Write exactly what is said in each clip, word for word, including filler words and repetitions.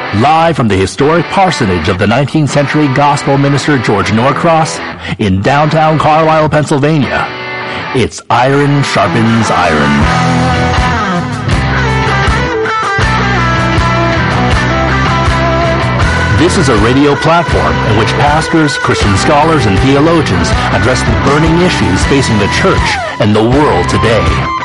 Live from the historic parsonage of the nineteenth century gospel minister George Norcross in downtown Carlisle, Pennsylvania, it's Iron Sharpens Iron. This is a radio platform in which pastors, Christian scholars, and theologians address the burning issues facing the church and the world today.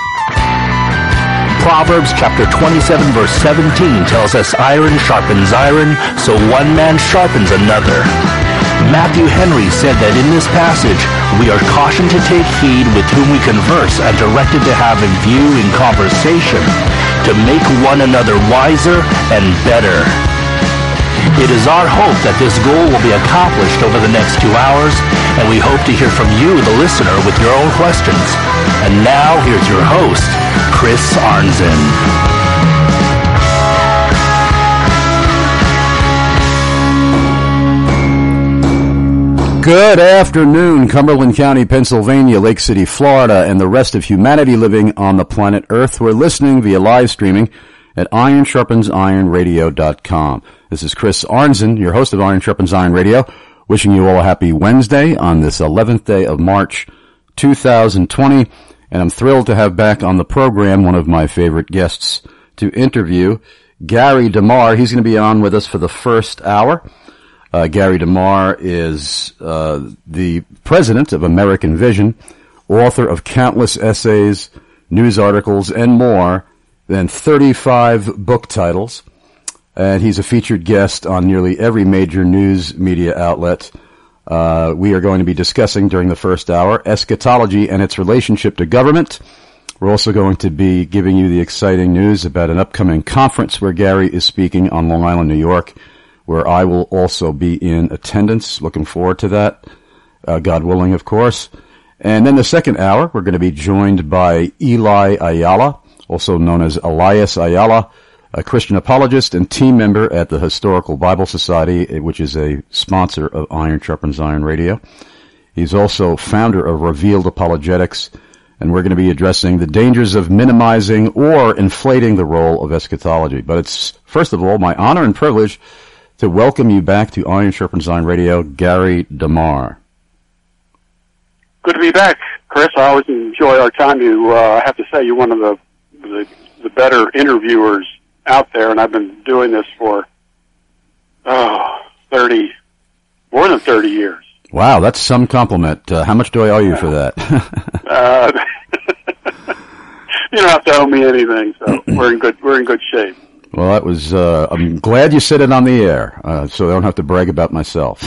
Proverbs chapter twenty-seven verse seventeen tells us iron sharpens iron, so one man sharpens another. Matthew Henry said that in this passage, we are cautioned to take heed with whom we converse and directed to have in view in conversation, to make one another wiser and better. It is our hope that this goal will be accomplished over the next two hours, and we hope to hear from you, the listener, with your own questions. And now, here's your host, Chris Arnzen. Good afternoon, Cumberland County, Pennsylvania, Lake City, Florida, and the rest of humanity living on the planet Earth. We're listening via live streaming at iron sharpens iron radio dot com. This is Chris Arnzen, your host of Iron Sharpens Iron Radio, wishing you all a happy Wednesday on this eleventh day of March, two thousand twenty. And I'm thrilled to have back on the program one of my favorite guests to interview, Gary DeMar. He's going to be on with us for the first hour. Uh, Gary DeMar is uh, the president of American Vision, author of countless essays, news articles, and more than thirty-five book titles. And he's a featured guest on nearly every major news media outlet. Uh, we are going to be discussing during the first hour eschatology and its relationship to government. We're also going to be giving you the exciting news about an upcoming conference where Gary is speaking on Long Island, New York, where I will also be in attendance. Looking forward to that, uh, God willing, of course. And then the second hour, we're going to be joined by Eli Ayala, also known as Elias Ayala, a Christian apologist and team member at the Historical Bible Society, which is a sponsor of Iron Sharpens Iron Radio. He's also founder of Revealed Apologetics, and we're going to be addressing the dangers of minimizing or inflating the role of eschatology. But it's, first of all, my honor and privilege to welcome you back to Iron Sharpens Iron Radio, Gary DeMar. Good to be back, Chris. I always enjoy our time. You, uh, I have to say, you're one of the, the the better interviewers out there, and I've been doing this for oh, thirty, more than thirty years. Wow, that's some compliment. Uh, how much do I owe you uh, for that? uh, you don't have to owe me anything, so we're in good we're in good shape. Well, that was. Uh, I'm glad you said it on the air, uh, so I don't have to brag about myself.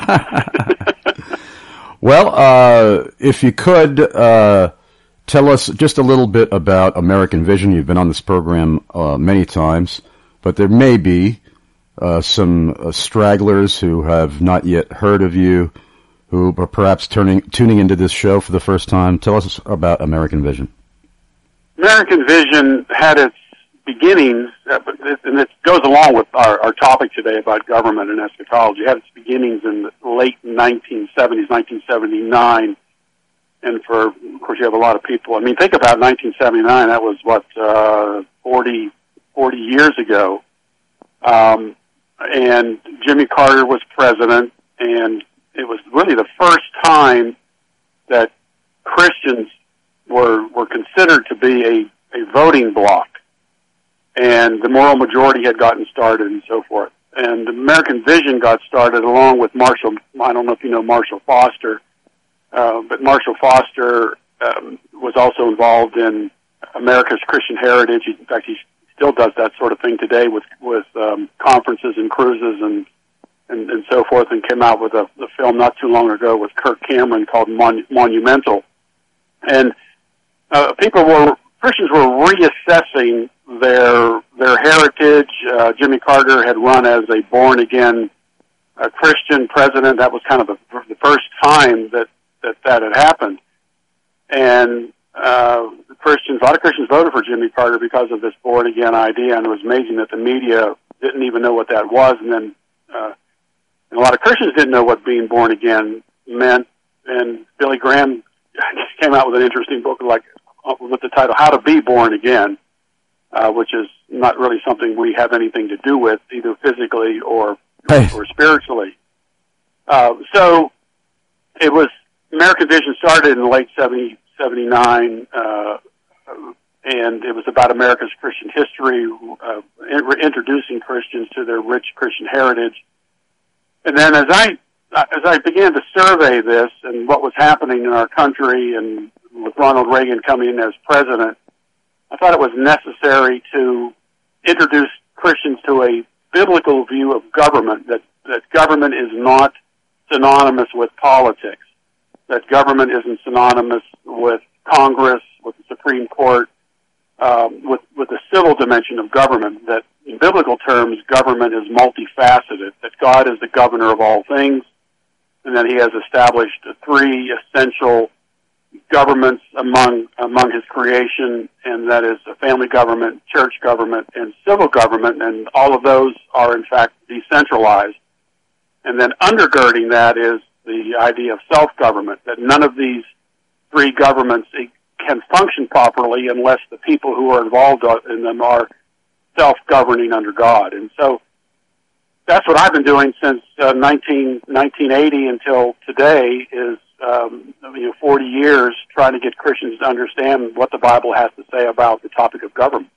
Well, uh, if you could. Uh, Tell us just a little bit about American Vision. You've been on this program uh, many times, but there may be uh, some uh, stragglers who have not yet heard of you, who are perhaps turning, tuning into this show for the first time. Tell us about American Vision. American Vision had its beginnings, uh, and it goes along with our, our topic today about government and eschatology. It had its beginnings in the late nineteen seventies, nineteen seventy-nine. And for, of course, you have a lot of people. I mean, think about nineteen seventy-nine. That was, what, uh, forty, forty years ago. Um, and Jimmy Carter was president, and it was really the first time that Christians were were considered to be a, a voting bloc. And the moral majority had gotten started and so forth. And American Vision got started along with Marshall, I don't know if you know Marshall Foster, Uh, but Marshall Foster um, was also involved in America's Christian Heritage. In fact, he still does that sort of thing today with with um, conferences and cruises and, and and so forth. And came out with a, a film not too long ago with Kirk Cameron called Mon- Monumental. And uh, people were Christians were reassessing their their heritage. Uh, Jimmy Carter had run as a born again uh, Christian president. That was kind of the, the first time that. that that had happened. And uh, Christians, a lot of Christians voted for Jimmy Carter because of this born-again idea, and it was amazing that the media didn't even know what that was, and then uh, and a lot of Christians didn't know what being born-again meant, and Billy Graham came out with an interesting book like with the title, How to Be Born Again, uh, which is not really something we have anything to do with, either physically or Hey. or spiritually. Uh, so it was, American Vision started in the late seventy, seventy-nine, uh, and it was about America's Christian history, uh, in, introducing Christians to their rich Christian heritage. And then as I as I began to survey this and what was happening in our country, and with Ronald Reagan coming in as president, I thought it was necessary to introduce Christians to a biblical view of government, that, that government is not synonymous with politics, that government isn't synonymous with Congress, with the Supreme Court, um, with, with the civil dimension of government, that in biblical terms, government is multifaceted, that God is the governor of all things, and that he has established three essential governments among among his creation, and that is a family government, church government, and civil government, and all of those are in fact decentralized. And then undergirding that is the idea of self-government, that none of these three governments can function properly unless the people who are involved in them are self-governing under God. And so that's what I've been doing since uh, nineteen, nineteen eighty until today, is um, you know, forty years trying to get Christians to understand what the Bible has to say about the topic of government.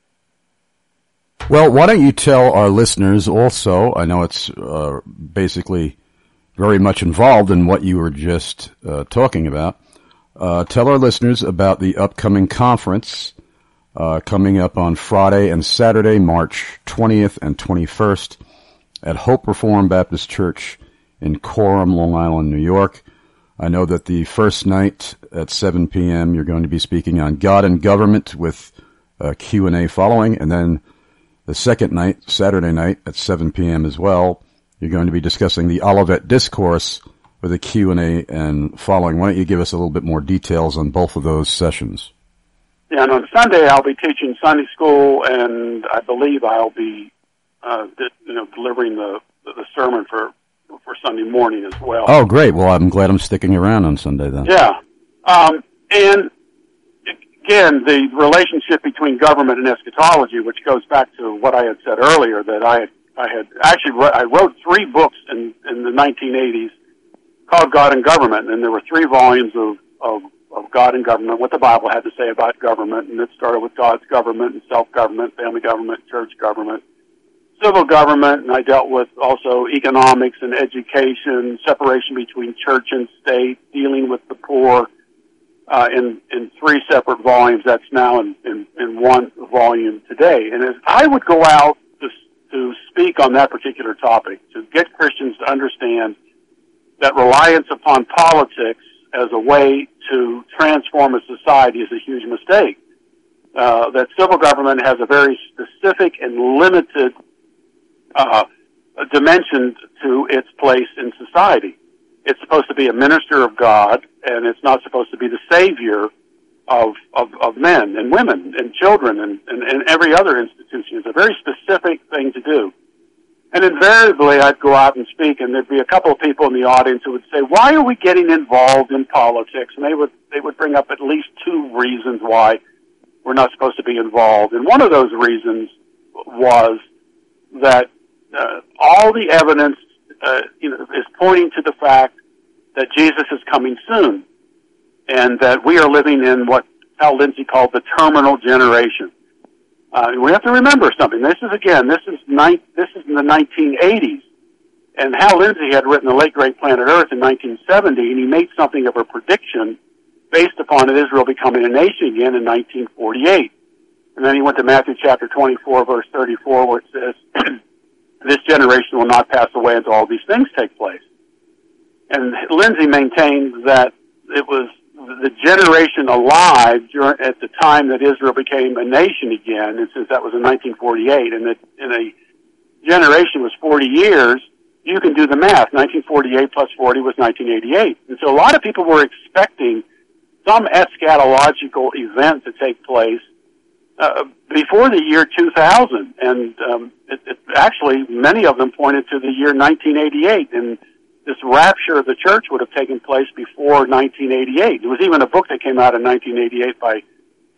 Well, why don't you tell our listeners also, I know it's uh, basically very much involved in what you were just uh, talking about, uh, tell our listeners about the upcoming conference uh, coming up on Friday and Saturday, March twentieth and twenty-first at Hope Reformed Baptist Church in Coram, Long Island, New York. I know that the first night at seven p.m. you're going to be speaking on God and government with a Q and A following, and then the second night, Saturday night at seven p.m. as well, you're going to be discussing the Olivet Discourse with a Q and A and following. Why don't you give us a little bit more details on both of those sessions? Yeah, and on Sunday I'll be teaching Sunday school, and I believe I'll be uh, you know, delivering the, the sermon for for Sunday morning as well. Oh, great. Well, I'm glad I'm sticking around on Sunday then. Yeah. Um, and again, the relationship between government and eschatology, which goes back to what I had said earlier, that I had, I had actually wrote, I wrote three books in, in the nineteen eighties called God and Government, and there were three volumes of, of, of God and Government, what the Bible had to say about government, and it started with God's government and self-government, family government, church government, civil government, and I dealt with also economics and education, separation between church and state, dealing with the poor, uh, in, in three separate volumes. That's now in, in, in one volume today. And as I would go out to, to speak on that particular topic, to get Christians to understand that reliance upon politics as a way to transform a society is a huge mistake. Uh, that civil government has a very specific and limited Uh, a dimension to its place in society. It's supposed to be a minister of God, and it's not supposed to be the savior of of, of men and women and children and, and, and every other institution. It's a very specific thing to do. And invariably, I'd go out and speak, and there'd be a couple of people in the audience who would say, "Why are we getting involved in politics?" And they would they would bring up at least two reasons why we're not supposed to be involved. And one of those reasons was that Uh, all the evidence uh, you know, is pointing to the fact that Jesus is coming soon, and that we are living in what Hal Lindsey called the terminal generation. Uh, we have to remember something. This is again, this is ni- this is in the nineteen eighties, and Hal Lindsey had written The Late Great Planet Earth in nineteen seventy, and he made something of a prediction based upon Israel becoming a nation again in nineteen forty-eight. And then he went to Matthew chapter twenty-four, verse thirty-four, where it says, "This generation will not pass away until all these things take place." And Lindsey maintained that it was the generation alive during, at the time that Israel became a nation again, and since that was in nineteen forty-eight, and that in a generation was forty years, you can do the math. nineteen forty-eight plus forty was nineteen eighty-eight. And so a lot of people were expecting some eschatological event to take place Uh, before the year two thousand, and um, it, it actually many of them pointed to the year nineteen eighty-eight, and this rapture of the church would have taken place before nineteen eighty-eight. There was even a book that came out in nineteen eighty-eight by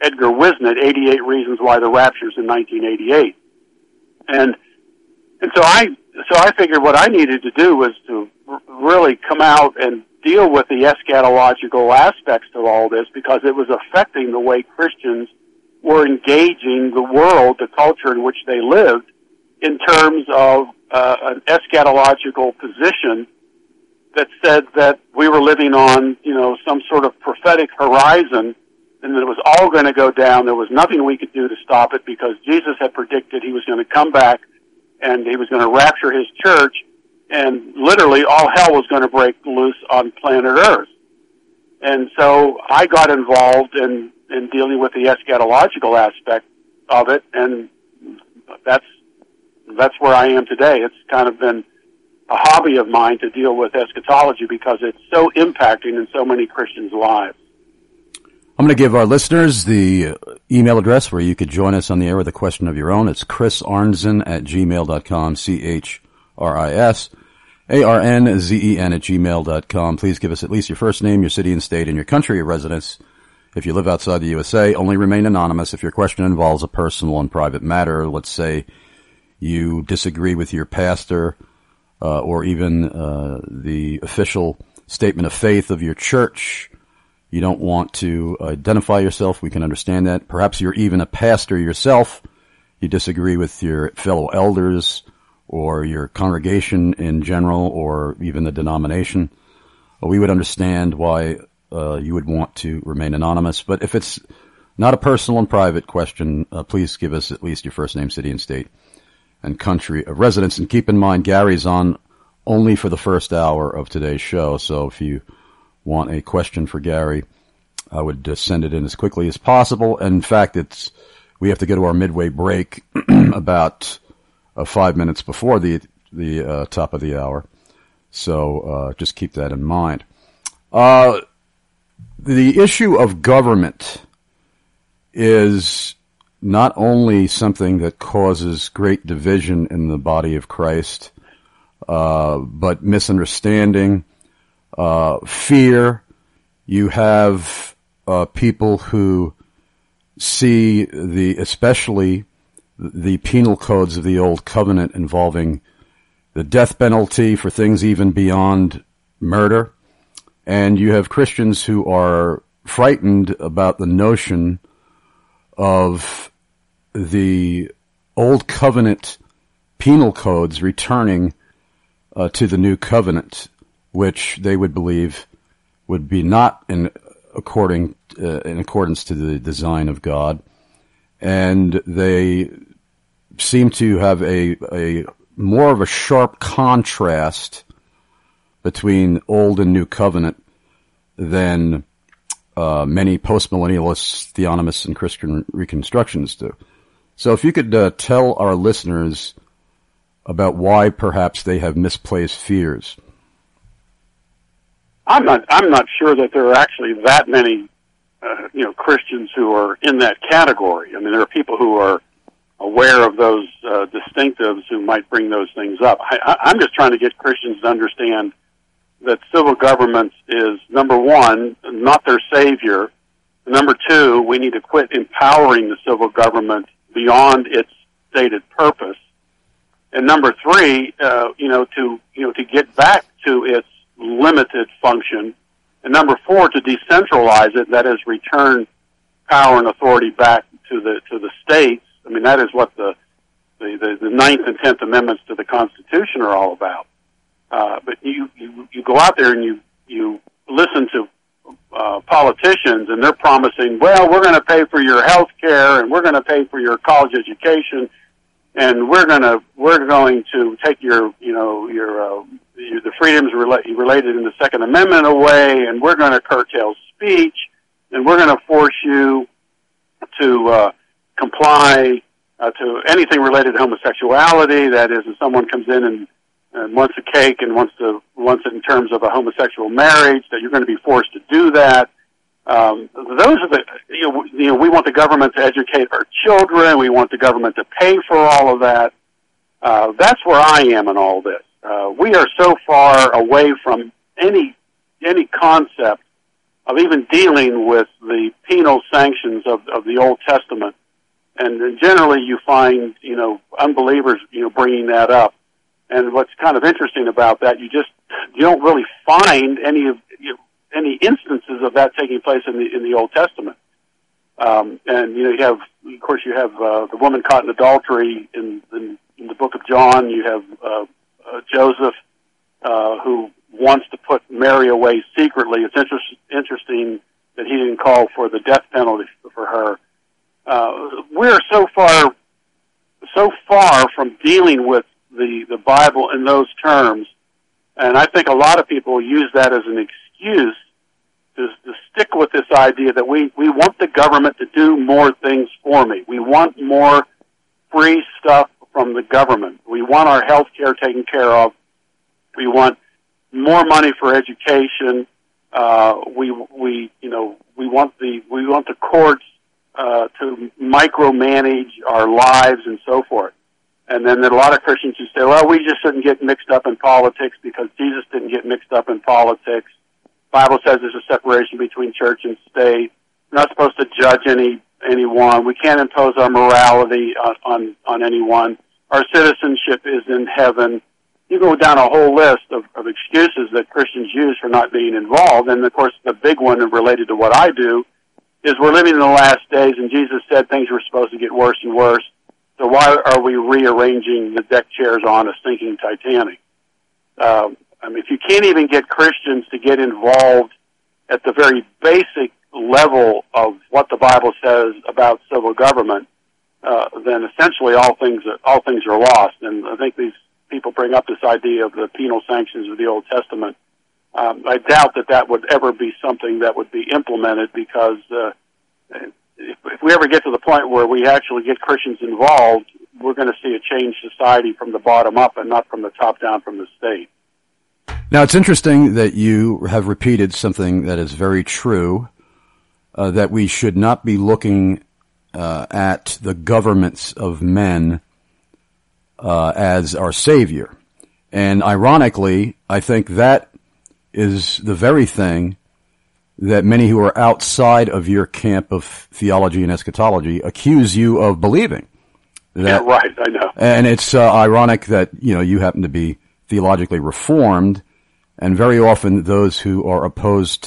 Edgar Wisnett, eighty-eight Reasons Why the Rapture's in nineteen eighty-eight. And and so I so I figured what I needed to do was to r- really come out and deal with the eschatological aspects of all this, because it was affecting the way Christians were engaging the world, the culture in which they lived, in terms of uh, an eschatological position that said that we were living on, you know, some sort of prophetic horizon, and that it was all going to go down. There was nothing we could do to stop it, because Jesus had predicted he was going to come back and he was going to rapture his church, and literally all hell was going to break loose on planet Earth. And so I got involved in, in dealing with the eschatological aspect of it, and that's that's where I am today. It's kind of been a hobby of mine to deal with eschatology, because it's so impacting in so many Christians' lives. I'm going to give our listeners the email address where you could join us on the air with a question of your own. It's Chris Arnzen at gmail dot com, C H R I S A R N Z E N at gmail dot com. Please give us at least your first name, your city and state, and your country of residence. If you live outside the U S A, only remain anonymous if your question involves a personal and private matter. Let's say you disagree with your pastor uh, or even uh, the official statement of faith of your church. You don't want to identify yourself. We can understand that. Perhaps you're even a pastor yourself. You disagree with your fellow elders or your congregation in general, or even the denomination. We would understand why uh, you would want to remain anonymous. But if it's not a personal and private question, uh, please give us at least your first name, city and state, and country of residence. And keep in mind, Gary's on only for the first hour of today's show. So if you want a question for Gary, I would uh, send it in as quickly as possible. And in fact, it's we have to go to our midway break about uh, five minutes before the the uh, top of the hour. So uh, just keep that in mind. Uh, the issue of government is not only something that causes great division in the body of Christ, uh, but misunderstanding, uh, fear. You have uh, people who see the, especially the penal codes of the Old Covenant involving the death penalty for things even beyond murder. And you have Christians who are frightened about the notion of the Old Covenant penal codes returning uh, to the New Covenant, which they would believe would be not in according uh, in accordance to the design of God, and they seem to have a a more of a sharp contrast between Old and New Covenant than uh, many postmillennialists, theonomists, and Christian reconstructionists do. So, if you could uh, tell our listeners about why perhaps they have misplaced fears. I'm not. I'm not sure that there are actually that many, uh, you know, Christians who are in that category. I mean, there are people who are aware of those uh, distinctives who might bring those things up. I, I'm just trying to get Christians to understand that civil government is, number one, not their savior. Number two, we need to quit empowering the civil government beyond its stated purpose. And number three, uh, you know, to you know, to get back to its limited function. And number four, to decentralize it, that is, return power and authority back to the to the states. I mean, that is what the the, the, the Ninth and Tenth Amendments to the Constitution are all about. Uh, but you, you you go out there and you you listen to uh, politicians, and they're promising, well, we're going to pay for your health care, and we're going to pay for your college education, and we're going to we're going to take your you know your uh, the freedoms rela- related in the Second Amendment away, and we're going to curtail speech, and we're going to force you to uh, comply uh, to anything related to homosexuality. That is, if someone comes in and, and wants a cake and wants to wants it in terms of a homosexual marriage, that you're going to be forced to do that. Um, those are the you know, you know we want the government to educate our children. We want the government to pay for all of that. Uh, that's where I am in all this. Uh, we are so far away from any any concept of even dealing with the penal sanctions of, of the Old Testament. And generally you find, you know, unbelievers, you know, bringing that up. And what's kind of interesting about that, you just, you don't really find any of, you know, any instances of that taking place in the, in the Old Testament. Um, and, you know, you have, of course, you have, uh, the woman caught in adultery in, in, in the book of John. You have, uh, uh Joseph, uh, who wants to put Mary away secretly. It's inter- interesting that he didn't call for the death penalty for her. Uh, we're so far, so far from dealing with the, the Bible in those terms, and I think a lot of people use that as an excuse to, to stick with this idea that we, we want the government to do more things for me. We want more free stuff from the government. We want our health care taken care of. We want more money for education. Uh, we, we, you know, we want the, we want the courts Uh, to micromanage our lives and so forth. And then there are a lot of Christians who say, well, we just shouldn't get mixed up in politics because Jesus didn't get mixed up in politics. The Bible says there's a separation between church and state. We're not supposed to judge any anyone. We can't impose our morality on, on, on anyone. Our citizenship is in heaven. You go down a whole list of, of excuses that Christians use for not being involved. And, of course, the big one related to what I do is we're living in the last days, and Jesus said things were supposed to get worse and worse. So why are we rearranging the deck chairs on a sinking Titanic? Um, I mean, if you can't even get Christians to get involved at the very basic level of what the Bible says about civil government, uh, then essentially all things all things are lost. And I think these people bring up this idea of the penal sanctions of the Old Testament. Um, I doubt that that would ever be something that would be implemented because uh, if, if we ever get to the point where we actually get Christians involved, we're going to see a changed society from the bottom up and not from the top down from the state. Now, it's interesting that you have repeated something that is very true, uh, that we should not be looking uh, at the governments of men uh, as our savior. And ironically, I think that is the very thing that many who are outside of your camp of theology and eschatology accuse you of believing. That, yeah, right, I know. And it's uh, ironic that, you know, you happen to be theologically reformed, and very often those who are opposed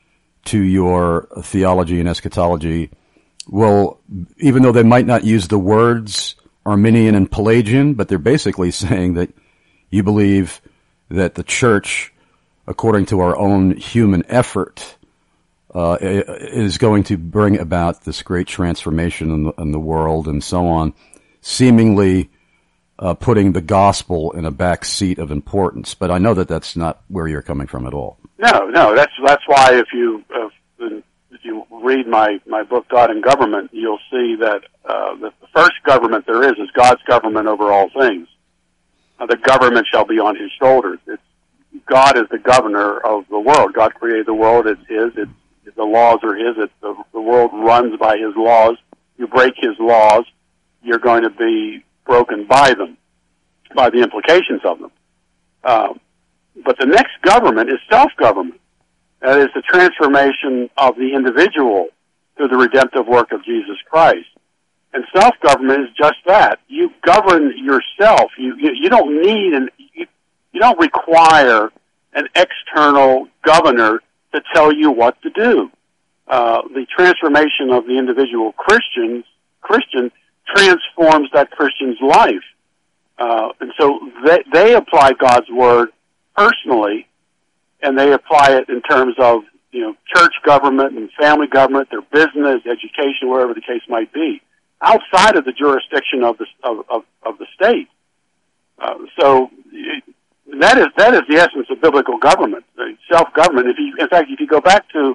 to your theology and eschatology will, even though they might not use the words Arminian and Pelagian, but they're basically saying that you believe that the church, according to our own human effort, uh, is going to bring about this great transformation in the, in the world and so on, seemingly uh, putting the gospel in a back seat of importance. But I know that that's not where you're coming from at all. No, no, that's that's why if you uh, if you read my, my book, God and Government, you'll see that uh, the first government there is is God's government over all things. Uh, the government shall be on his shoulders. It's God is the governor of the world. God created the world. It's his. It's, the laws are his. It's the, the world runs by his laws. You break his laws, you're going to be broken by them, by the implications of them. Um, but the next government is self-government. That is the transformation of the individual through the redemptive work of Jesus Christ. And self-government is just that. You govern yourself. You you, you don't need an you, you don't require an external governor to tell you what to do. Uh, the transformation of the individual Christians Christian transforms that Christian's life, uh, and so they they apply God's word personally, and they apply it in terms of you know church government and family government, their business, education, wherever the case might be, outside of the jurisdiction of the of of, of the state. Uh, so that is that is the essence of biblical government, self-government. If you, in fact, if you go back to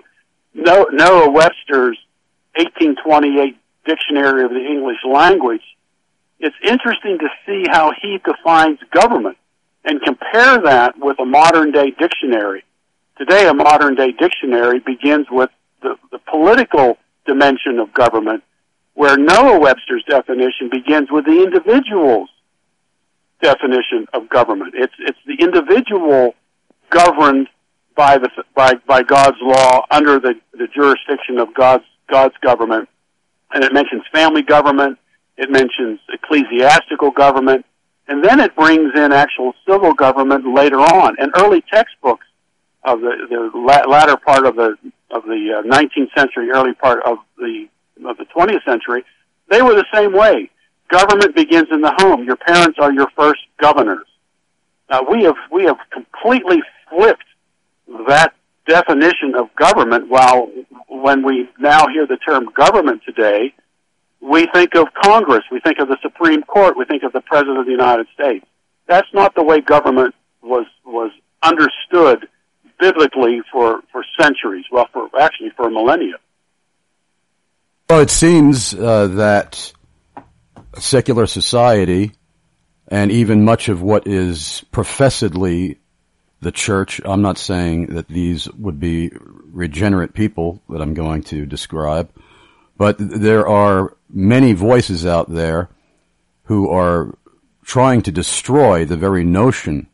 Noah Webster's eighteen twenty-eight Dictionary of the English Language, it's interesting to see how he defines government and compare that with a modern-day dictionary. Today, a modern-day dictionary begins with the, the political dimension of government, where Noah Webster's definition begins with the individual's definition of government. It's it's the individual governed by the by by God's law under the, the jurisdiction of God's God's government, and it mentions family government, it mentions ecclesiastical government, and then it brings in actual civil government later on. And early textbooks of the, the latter part of the of the uh, nineteenth century, early part of the of the twentieth century, they were the same way. Government begins in the home. Your parents are your first governors. Uh, we have we have completely flipped that definition of government. While when we now hear the term government today, we think of Congress, we think of the Supreme Court, we think of the President of the United States. That's not the way government was was understood biblically for, for centuries, well, for actually for millennia. Well, it seems uh, that secular society, and even much of what is professedly the church, I'm not saying that these would be regenerate people that I'm going to describe, but there are many voices out there who are trying to destroy the very notion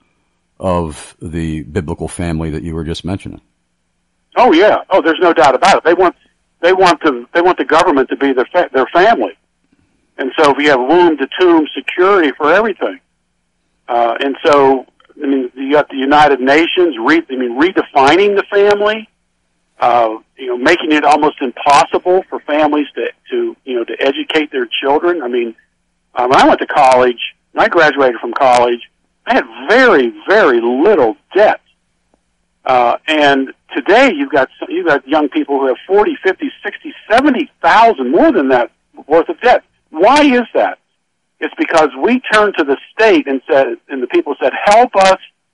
of the biblical family that you were just mentioning. Oh yeah, oh there's no doubt about it. They want they want to they want the government to be their fa- their family, and so we have womb to tomb security for everything. Uh, and so I mean, you got the United Nations re- I mean redefining the family. Uh, you know, making it almost impossible for families to, to, you know, to educate their children. I mean, uh, when I went to college, when I graduated from college, I had very, very little debt. Uh, and today you've got, you've got young people who have forty, fifty, sixty, seventy thousand, more than that, worth of debt. Why is that? It's because we turned to the state and said, and the people said, help us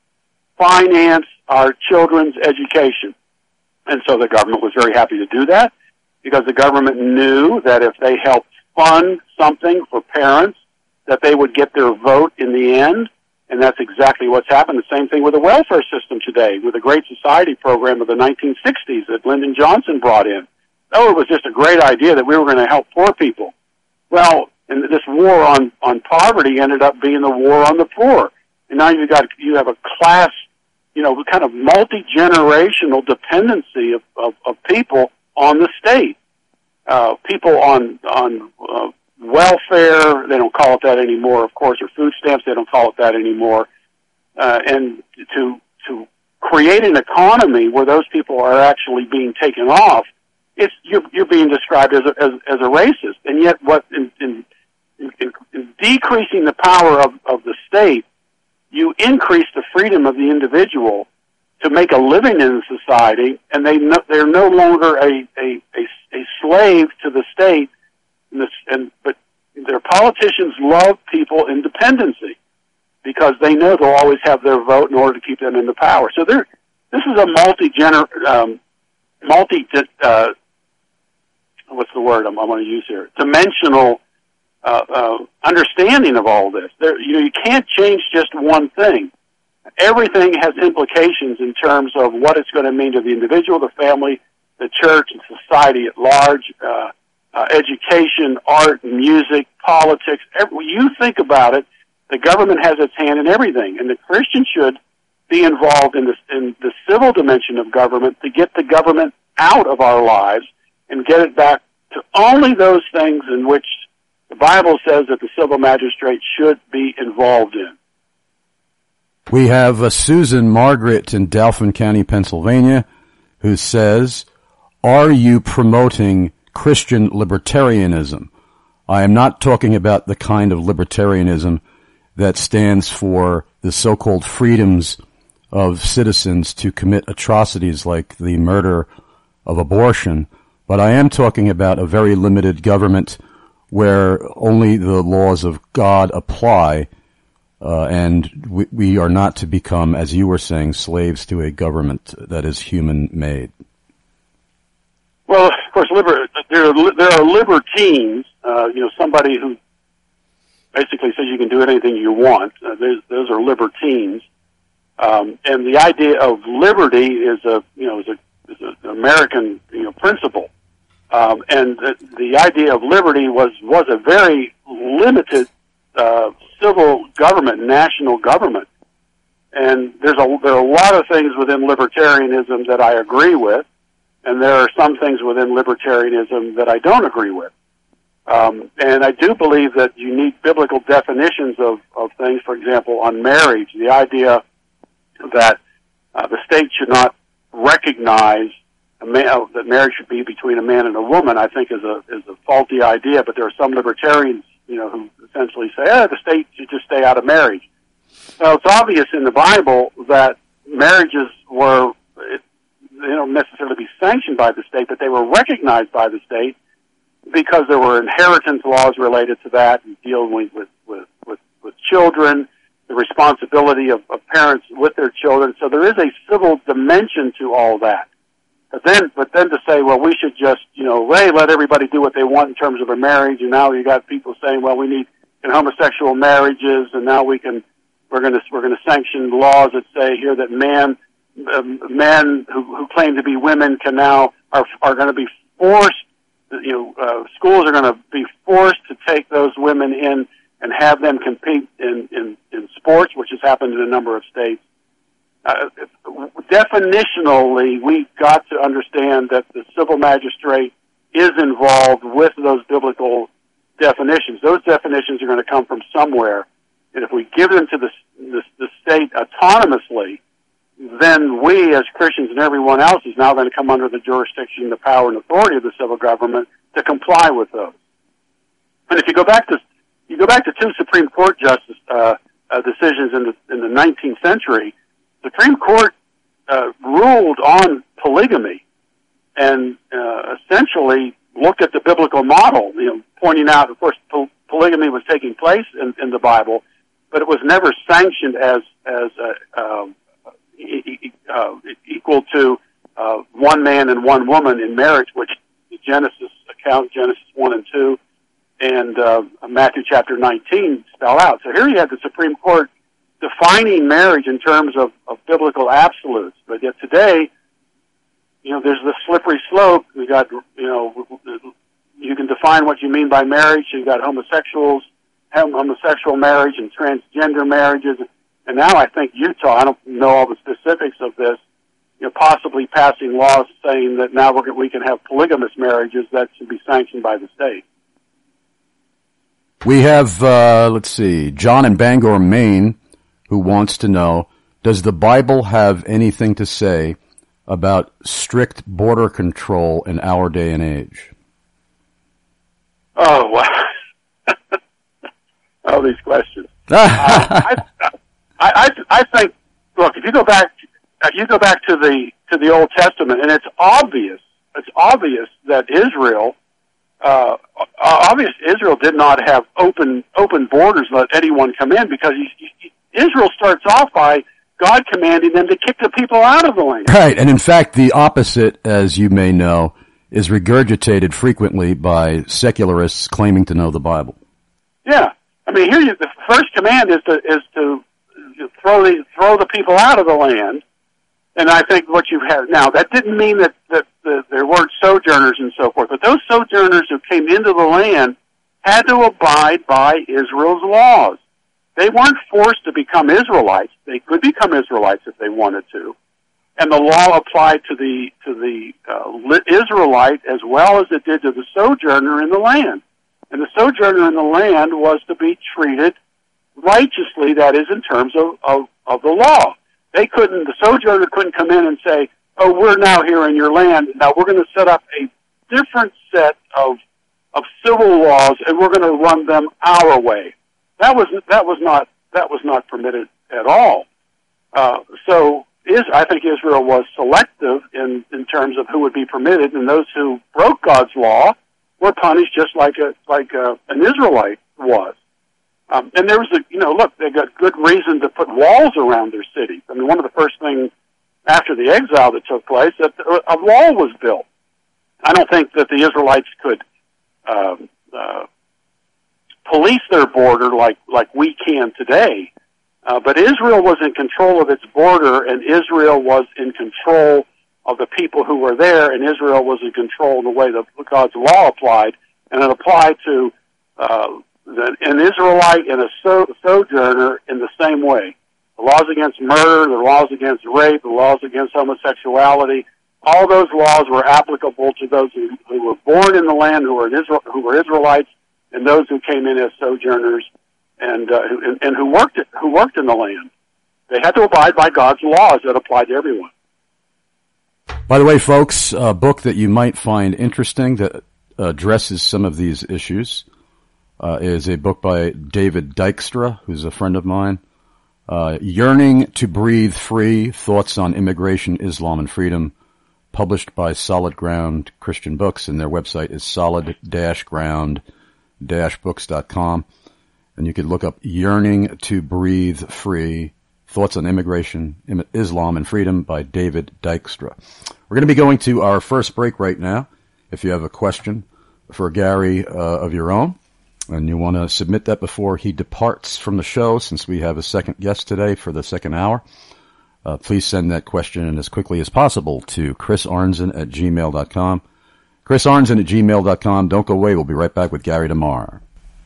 finance our children's education. And so the government was very happy to do that because the government knew that if they helped fund something for parents, that they would get their vote in the end. And that's exactly what's happened. The same thing with the welfare system today, with the Great Society program of the nineteen sixties that Lyndon Johnson brought in. Oh, it was just a great idea that we were going to help poor people. Well, and this war on, on poverty ended up being the war on the poor. And now you've got, you have a class, you know, kind of multi-generational dependency of, of, of people on the state. Uh, people on, on, uh, welfare, they don't call it that anymore, of course, or food stamps, they don't call it that anymore. Uh, and to, to create an economy where those people are actually being taken off, it's, you're, you're being described as a, as, as a racist. And yet what, in, in, in, in decreasing the power of, of the state, you increase the freedom of the individual to make a living in society, and they no, they're no longer a, a, a, a slave to the state. And, this, and but their politicians love people in dependency because they know they'll always have their vote in order to keep them in the power. So they're, this is a multi-gener, um, multi, uh, what's the word I'm, I'm going to use here? Dimensional Uh, uh, understanding of all this. There, you know, you can't change just one thing. Everything has implications in terms of what it's going to mean to the individual, the family, the church, and society at large. Uh, uh, education, art, music, politics. Every, when you think about it, the government has its hand in everything, and the Christian should be involved in, this, in the civil dimension of government to get the government out of our lives and get it back to only those things in which the Bible says that the civil magistrate should be involved in. We have uh, Susan Margaret in Dauphin County, Pennsylvania, who says, are you promoting Christian libertarianism? I am not talking about the kind of libertarianism that stands for the so-called freedoms of citizens to commit atrocities like the murder of abortion, but I am talking about a very limited government where only the laws of God apply, uh, and we, we are not to become, as you were saying, slaves to a government that is human-made. Well, of course, liber- there, are, there are libertines, uh, you know, somebody who basically says you can do anything you want. Uh, those are libertines. Um, and the idea of liberty is a, you know, is a, is an American, you know, principle. Um, and the, the idea of liberty was, was a very limited uh, civil government, national government. And there's a, there are a lot of things within libertarianism that I agree with, and there are some things within libertarianism that I don't agree with. Um, and I do believe that you need biblical definitions of, of things. For example, on marriage, the idea that uh, the state should not recognize a man, uh, that marriage should be between a man and a woman, I think is a is a faulty idea. But there are some libertarians, you know, who essentially say, "Oh, the state should just stay out of marriage." Well, it's obvious in the Bible that marriages were, it, they don't necessarily be sanctioned by the state, but they were recognized by the state because there were inheritance laws related to that, and dealing with with with, with, with children, the responsibility of, of parents with their children. So there is a civil dimension to all that. But then, but then to say, well, we should just, you know, hey, let everybody do what they want in terms of a marriage, and now you got people saying, well, we need homosexual marriages, and now we can, we're going to, we're going to sanction laws that say here that man, um, men who, who claim to be women can now are are going to be forced, you know, uh, schools are going to be forced to take those women in and have them compete in, in, in sports, which has happened in a number of states. Uh, definitionally, we've got to understand that the civil magistrate is involved with those biblical definitions. Those definitions are going to come from somewhere, and if we give them to the, the, the state autonomously, then we as Christians and everyone else is now going to come under the jurisdiction, the power, and authority of the civil government to comply with those. And if you go back to you go back to two Supreme Court justice uh, uh, decisions in the in the nineteenth century, Supreme Court uh, ruled on polygamy and uh, essentially looked at the biblical model, you know, pointing out, of course, po- polygamy was taking place in, in the Bible, but it was never sanctioned as as uh, uh, e- uh, equal to uh, one man and one woman in marriage, which the Genesis account, Genesis one and two, and uh, Matthew chapter nineteen spell out. So here you have the Supreme Court defining marriage in terms of, of biblical absolutes. But yet today, you know, there's the slippery slope. We got, you know, you can define what you mean by marriage. You've got homosexuals, homosexual marriage and transgender marriages. And now I think Utah, I don't know all the specifics of this, you know, possibly passing laws saying that now we're, we can have polygamous marriages that should be sanctioned by the state. We have, uh, let's see, John in Bangor, Maine, who wants to know, does the Bible have anything to say about strict border control in our day and age? Oh, wow. All these questions. uh, I, I, I, I think, look, if you go back, if you go back to the, to the Old Testament, and it's obvious, it's obvious that Israel, uh, obvious Israel did not have open, open borders, let anyone come in, because you, you, Israel starts off by God commanding them to kick the people out of the land. Right, and in fact, the opposite, as you may know, is regurgitated frequently by secularists claiming to know the Bible. Yeah, I mean, here you, the first command is to is to throw the throw the people out of the land, and I think what you have now, that didn't mean that that the, there weren't sojourners and so forth, but those sojourners who came into the land had to abide by Israel's laws. They weren't forced to become Israelites. They could become Israelites if they wanted to. And the law applied to the to the uh, Israelite as well as it did to the sojourner in the land. And the sojourner in the land was to be treated righteously, that is, in terms of, of, of the law. They couldn't, the sojourner couldn't come in and say, oh, we're now here in your land. Now we're going to set up a different set of of civil laws, and we're going to run them our way. That was that was not that was not permitted at all. Uh, so is I think Israel was selective in, in terms of who would be permitted, and those who broke God's law were punished just like a like a, an Israelite was. Um, and there was a you know look, they got good reason to put walls around their cities. I mean, one of the first things after the exile that took place, that a wall was built. I don't think that the Israelites could. Um, uh, police their border like, like we can today. Uh, but Israel was in control of its border, and Israel was in control of the people who were there, and Israel was in control of the way that God's law applied, and it applied to uh, the, an Israelite and a so, sojourner in the same way. the laws against murder, the laws against rape, the laws against homosexuality. All those laws were applicable to those who, who were born in the land, who were Israel, who were Israelites, and those who came in as sojourners and uh, who, and, and who worked it, who worked in the land. They had to abide by God's laws that applied to everyone. By the way, folks, a book that you might find interesting that addresses some of these issues uh, is a book by David Dykstra, who's a friend of mine. Uh, Yearning to Breathe Free, Thoughts on Immigration, Islam, and Freedom, published by Solid Ground Christian Books, and their website is solid ground books dot com. And you could look up Yearning to Breathe Free, Thoughts on Immigration, Islam, and Freedom by David Dykstra. We're going to be going to our first break right now. If you have a question for Gary uh, of your own, and you want to submit that before he departs from the show, since we have a second guest today for the second hour, uh, please send that question in as quickly as possible to Chris Arnzen at gmail dot com. Chris Arnzen at gmail dot com. Don't go away. We'll be right back with Gary tomorrow.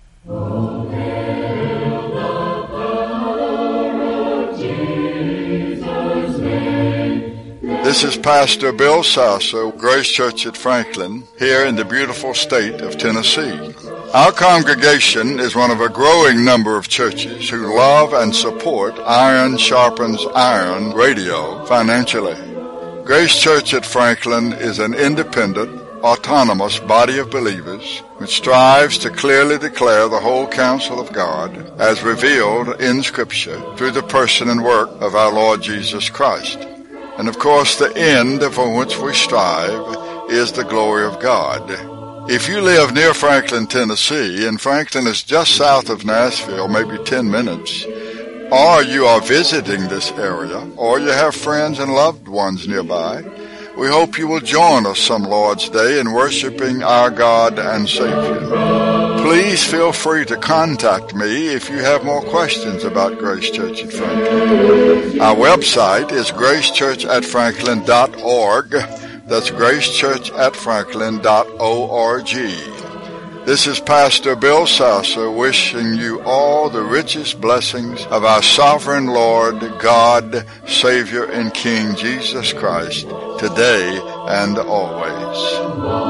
This is Pastor Bill Sasso, Grace Church at Franklin, here in the beautiful state of Tennessee. Our congregation is one of a growing number of churches who love and support Iron Sharpens Iron radio financially. Grace Church at Franklin is an independent, autonomous body of believers which strives to clearly declare the whole counsel of God as revealed in Scripture through the person and work of our Lord Jesus Christ. And of course, the end for which we strive is the glory of God. If you live near Franklin, Tennessee, and Franklin is just south of Nashville, maybe ten minutes, or you are visiting this area, or you have friends and loved ones nearby, we hope you will join us some Lord's Day in worshiping our God and Savior. Please feel free to contact me if you have more questions about Grace Church at Franklin. Our website is grace church at franklin dot org. That's grace church at franklin dot org. This is Pastor Bill Sasso wishing you all the richest blessings of our sovereign Lord, God, Savior, and King Jesus Christ, today and always.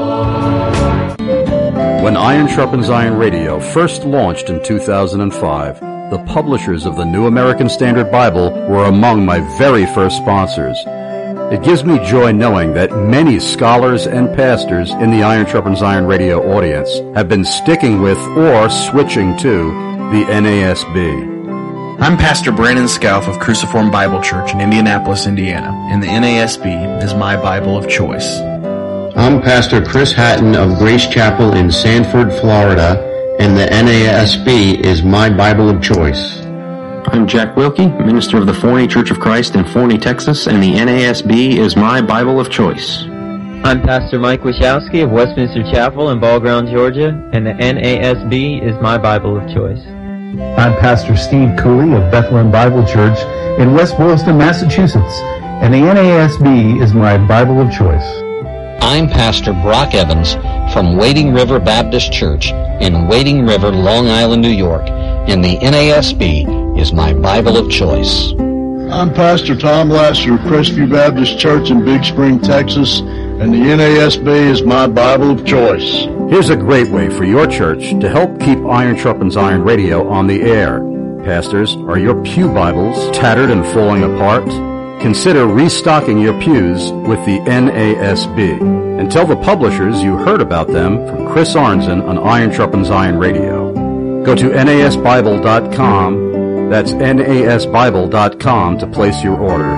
When Iron Sharpens Iron Radio first launched in two thousand five, the publishers of the New American Standard Bible were among my very first sponsors. It gives me joy knowing that many scholars and pastors in the Iron Sharpens Iron radio audience have been sticking with or switching to the N A S B. I'm Pastor Brandon Scalf of Cruciform Bible Church in Indianapolis, Indiana, and the N A S B is my Bible of choice. I'm Pastor Chris Hatton of Grace Chapel in Sanford, Florida, and the N A S B is my Bible of choice. I'm Jack Wilkie, minister of the Forney Church of Christ in Forney, Texas, and the N A S B is my Bible of choice. I'm Pastor Mike Wachowski of Westminster Chapel in Ball Ground, Georgia, and the N A S B is my Bible of choice. I'm Pastor Steve Cooley of Bethlehem Bible Church in West Boylston, Massachusetts, and the N A S B is my Bible of choice. I'm Pastor Brock Evans from Wading River Baptist Church in Wading River, Long Island, New York, and the N A S B is my Bible of choice. I'm Pastor Tom Lasser of Crestview Baptist Church in Big Spring, Texas, and the N A S B is my Bible of choice. Here's a great way for your church to help keep Iron Sharpens Iron radio on the air. Pastors, are your pew Bibles tattered and falling apart? Consider restocking your pews with the N A S B. And tell the publishers you heard about them from Chris Arnzen on Iron Sharpens Iron Radio. Go to N A S Bible dot com. That's N A S Bible dot com to place your order.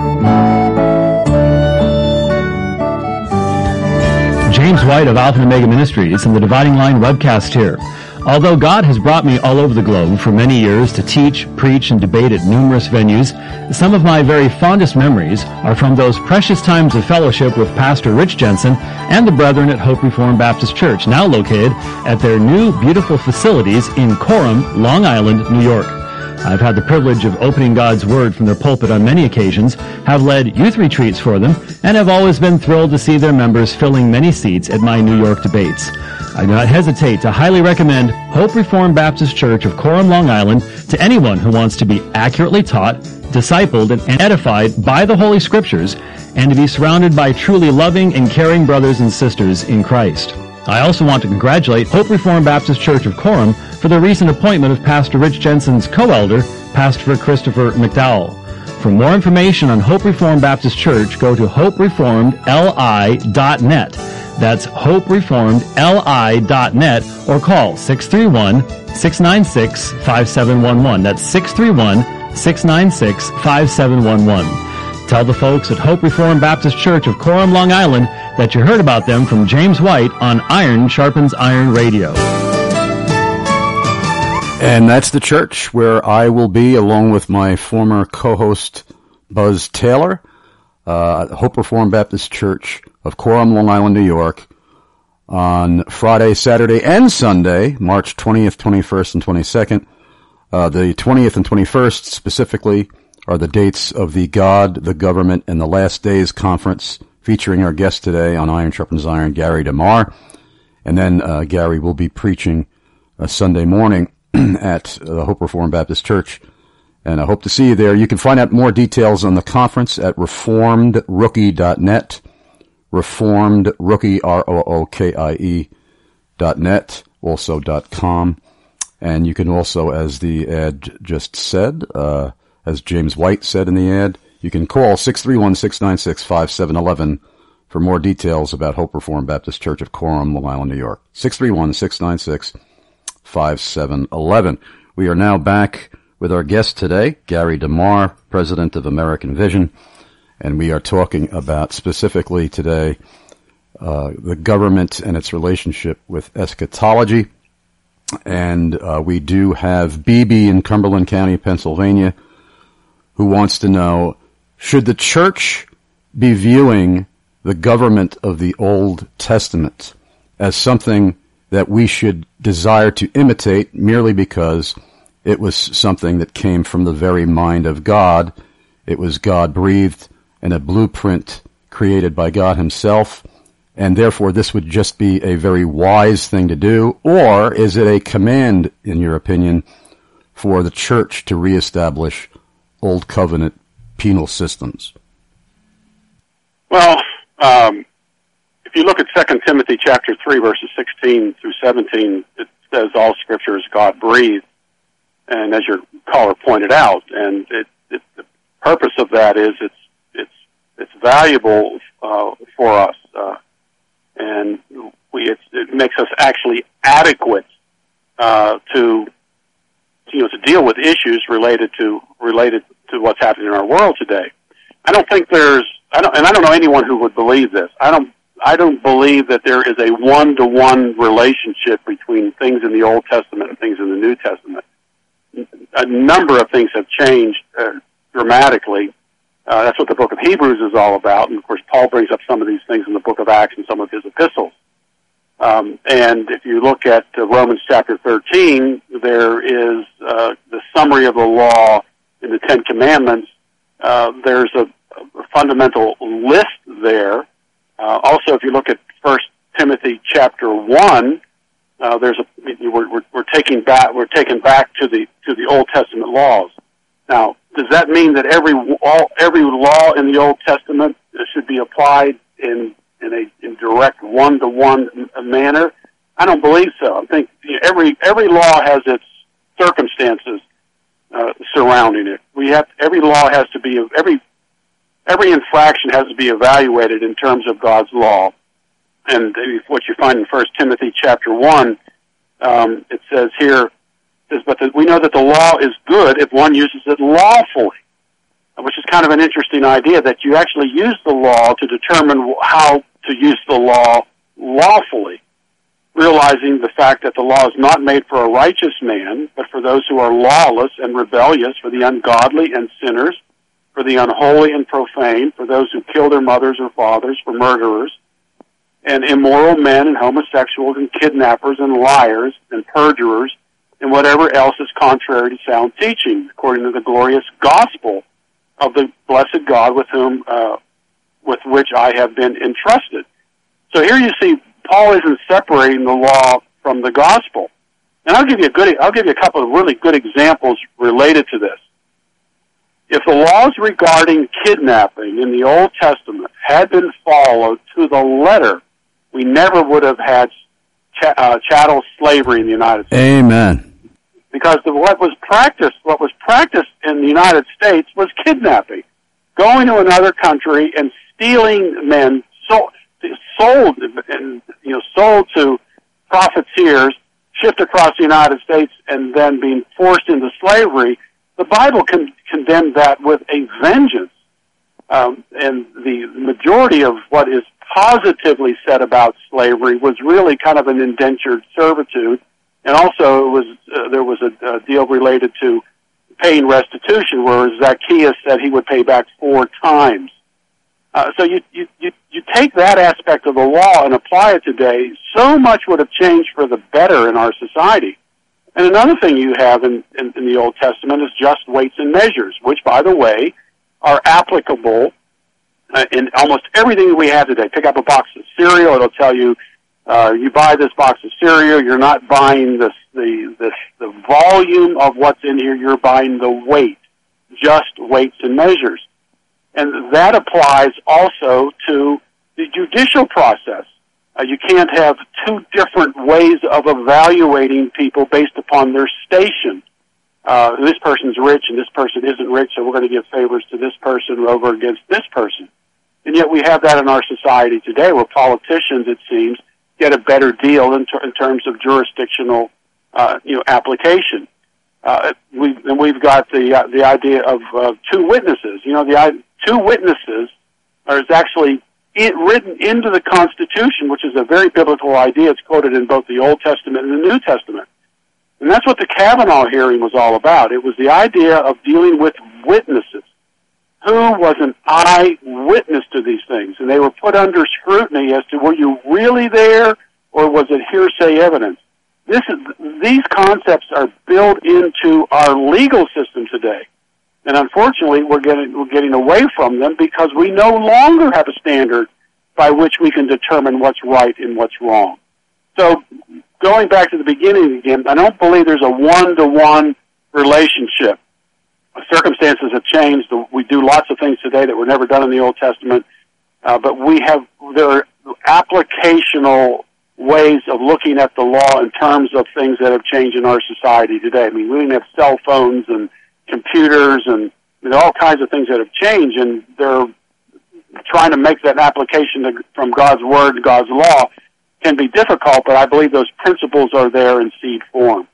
James White of Alpha and Omega Ministries and the Dividing Line webcast here. Although God has brought me all over the globe for many years to teach, preach, and debate at numerous venues, some of my very fondest memories are from those precious times of fellowship with Pastor Rich Jensen and the brethren at Hope Reformed Baptist Church, now located at their new beautiful facilities in Coram, Long Island, New York. I've had the privilege of opening God's Word from their pulpit on many occasions, have led youth retreats for them, and have always been thrilled to see their members filling many seats at my New York debates. I do not hesitate to highly recommend Hope Reformed Baptist Church of Coram, Long Island to anyone who wants to be accurately taught, discipled, and edified by the Holy Scriptures, and to be surrounded by truly loving and caring brothers and sisters in Christ. I also want to congratulate Hope Reformed Baptist Church of Coram for the recent appointment of Pastor Rich Jensen's co-elder, Pastor Christopher McDowell. For more information on Hope Reformed Baptist Church, go to hope reformed l i dot net. That's hope reformed l i dot net, or call six three one, six nine six, five seven one one. That's six three one, six nine six, five seven one one. Tell the folks at Hope Reformed Baptist Church of Coram, Long Island, that you heard about them from James White on Iron Sharpens Iron Radio. And that's the church where I will be, along with my former co-host, Buzz Taylor, uh, Hope Reformed Baptist Church of Coram, Long Island, New York, on Friday, Saturday, and Sunday, March twentieth, twenty-first, and twenty-second. Uh, the twentieth and twenty-first, specifically, are the dates of the God, the Government, and the Last Days Conference, featuring our guest today on Iron Sharpens Iron, Gary DeMar. And then uh, Gary will be preaching uh, Sunday morning at the Hope Reformed Baptist Church, and I hope to see you there. You can find out more details on the conference at reformed rookie dot net, reformed rookie, R O O K I E, dot net, also dot com, and you can also, as the ad just said, uh, as James White said in the ad, you can call six three one, six nine six, five seven one one for more details about Hope Reformed Baptist Church of Coram, Long Island, New York. six three one, six nine six, five seven one one. We are now back with our guest today, Gary DeMar, president of American Vision, and we are talking about specifically today uh, the government and its relationship with eschatology. And uh, we do have B B in Cumberland County, Pennsylvania, who wants to know, should the church be viewing the government of the Old Testament as something that we should desire to imitate merely because it was something that came from the very mind of God? It was God-breathed and a blueprint created by God himself, and therefore this would just be a very wise thing to do? Or is it a command, in your opinion, for the church to reestablish Old Covenant penal systems? Well, um, if you look at Second Timothy chapter three, verses sixteen through seventeen, it says all Scripture is God-breathed, and as your caller pointed out, and it, it, the purpose of that is it's it's it's valuable uh, for us, uh, and we it, it makes us actually adequate uh, to you know to deal with issues related to related to what's happening in our world today. I don't think there's I don't and I don't know anyone who would believe this. I don't I don't believe that there is a one-to-one relationship between things in the Old Testament and things in the New Testament. A number of things have changed uh, dramatically. Uh, that's what the book of Hebrews is all about. And, of course, Paul brings up some of these things in the book of Acts and some of his epistles. Um, and if you look at uh, Romans chapter thirteen, there is uh, the summary of the law in the Ten Commandments. Uh, there's a, a fundamental list there. Uh, also, if you look at First Timothy chapter one, uh, there's a we're, we're, we're taking back we're taken back to the to the Old Testament laws. Now, does that mean that every all every law in the Old Testament should be applied in in a in direct one to one manner? I don't believe so. I think every every law has its circumstances uh, surrounding it. We have every law has to be every every infraction has to be evaluated in terms of God's law. And what you find in First Timothy chapter one, um, it says here, it says, but the, we know that the law is good if one uses it lawfully, which is kind of an interesting idea, that you actually use the law to determine how to use the law lawfully, realizing the fact that the law is not made for a righteous man, but for those who are lawless and rebellious, for the ungodly and sinners, for the unholy and profane, for those who kill their mothers or fathers, for murderers, and immoral men and homosexuals and kidnappers and liars and perjurers and whatever else is contrary to sound teaching, according to the glorious gospel of the blessed God with whom, uh, with which I have been entrusted. So here you see Paul isn't separating the law from the gospel. And I'll give you a good, I'll give you a couple of really good examples related to this. If the laws regarding kidnapping in the Old Testament had been followed to the letter, we never would have had ch- uh, chattel slavery in the United States. Amen. Because the, what was practiced, what was practiced in the United States was kidnapping, going to another country and stealing men, sold, sold and you know sold to profiteers, shipped across the United States, and then being forced into slavery. The Bible con- condemned that with a vengeance, um, and the majority of what is positively said about slavery was really kind of an indentured servitude. And also, it was uh, there was a, a deal related to paying restitution, where Zacchaeus said he would pay back four times. Uh, so you, you you you take that aspect of the law and apply it today, so much would have changed for the better in our society. And another thing you have in, in, in the Old Testament is just weights and measures, which, by the way, are applicable uh, in almost everything that we have today. Pick up a box of cereal; it'll tell you. Uh, you buy this box of cereal, you're not buying this, the, the, the volume of what's in here, you're buying the weight, just weights and measures. And that applies also to the judicial process. Uh, you can't have two different ways of evaluating people based upon their station. Uh, this person's rich and this person isn't rich, so we're going to give favors to this person over against this person. And yet we have that in our society today, where politicians, it seems, get a better deal in, ter- in terms of jurisdictional, uh, you know, application. Uh, we and we've got the uh, the idea of uh, two witnesses. You know, the uh, two witnesses are is actually it, written into the Constitution, which is a very biblical idea. It's quoted in both the Old Testament and the New Testament, and that's what the Kavanaugh hearing was all about. It was the idea of dealing with witnesses. Who was an eyewitness to these things? And they were put under scrutiny as to, were you really there, or was it hearsay evidence? This is, these concepts are built into our legal system today. And unfortunately, we're getting, we're getting away from them because we no longer have a standard by which we can determine what's right and what's wrong. So, going back to the beginning again, I don't believe there's a one-to-one relationship. Circumstances have changed. We do lots of things today that were never done in the Old Testament, uh, but we have there are applicational ways of looking at the law in terms of things that have changed in our society today. I mean, we didn't have cell phones and computers and you know, all kinds of things that have changed, and they're trying to make that application to, from God's Word to God's law can be difficult, but I believe those principles are there in seed form.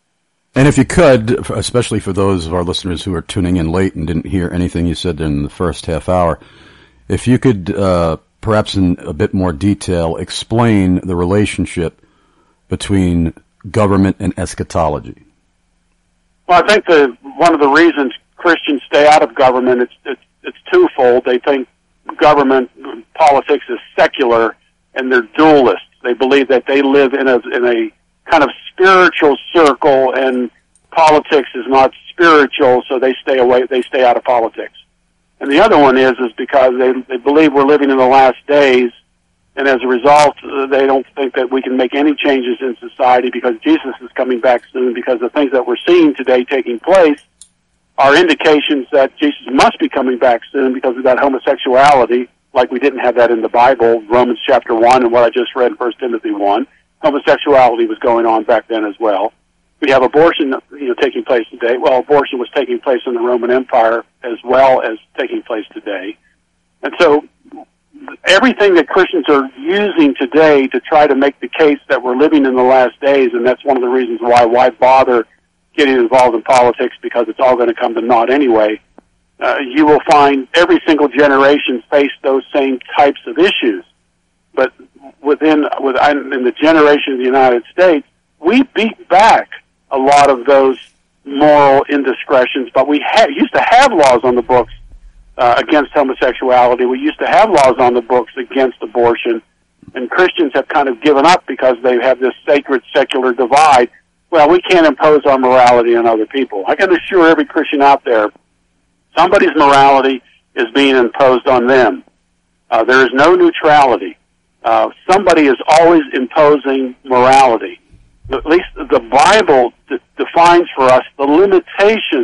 And if you could, especially for those of our listeners who are tuning in late and didn't hear anything you said in the first half hour, if you could, uh, perhaps in a bit more detail, explain the relationship between government and eschatology. Well, I think the one of the reasons Christians stay out of government, it's, it's, it's twofold. They think government, politics is secular, and they're dualists. They believe that they live in a in a kind of spiritual circle, and politics is not spiritual, so they stay away. They stay out of politics. And the other one is is because they they believe we're living in the last days, and as a result, uh, they don't think that we can make any changes in society because Jesus is coming back soon. Because the things that we're seeing today taking place are indications that Jesus must be coming back soon, because we've got homosexuality, like we didn't have that in the Bible, Romans chapter one, and what I just read in First Timothy one. Homosexuality was going on back then as well. We have abortion, you know, taking place today. Well, abortion was taking place in the Roman Empire as well as taking place today. And so everything that Christians are using today to try to make the case that we're living in the last days, and that's one of the reasons why why bother getting involved in politics, because it's all going to come to naught anyway. Uh, you will find every single generation face those same types of issues. But within, within in the generation of the United States, we beat back a lot of those moral indiscretions, but we ha- used to have laws on the books uh, against homosexuality. We used to have laws on the books against abortion, and Christians have kind of given up because they have this sacred secular divide. Well, we can't impose our morality on other people. I can assure every Christian out there, somebody's morality is being imposed on them. Uh, there is no neutrality. Uh, somebody is always imposing morality. At least the Bible d- defines for us the limitations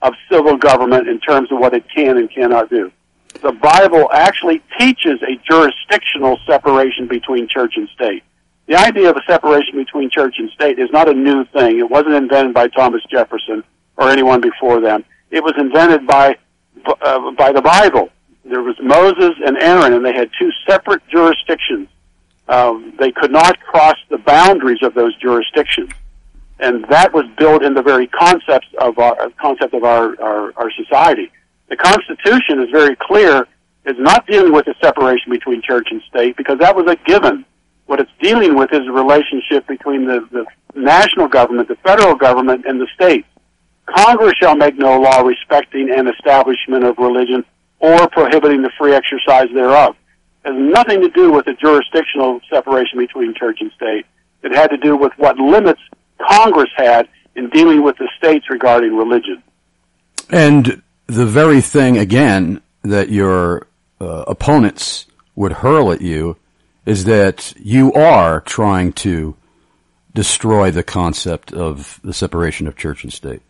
of civil government in terms of what it can and cannot do. The Bible actually teaches a jurisdictional separation between church and state. The idea of a separation between church and state is not a new thing. It wasn't invented by Thomas Jefferson or anyone before them. It was invented by uh, by the Bible. There was Moses and Aaron, and they had two separate jurisdictions. Um, they could not cross the boundaries of those jurisdictions, and that was built in the very concepts of our concept of our, our, our society. The Constitution is very clear. It's not dealing with the separation between church and state because that was a given. What it's dealing with is the relationship between the, the national government, the federal government, and the states. Congress shall make no law respecting an establishment of religion or prohibiting the free exercise thereof. It has nothing to do with the jurisdictional separation between church and state. It had to do with what limits Congress had in dealing with the states regarding religion. And the very thing, again, that your uh, opponents would hurl at you is that you are trying to destroy the concept of the separation of church and state.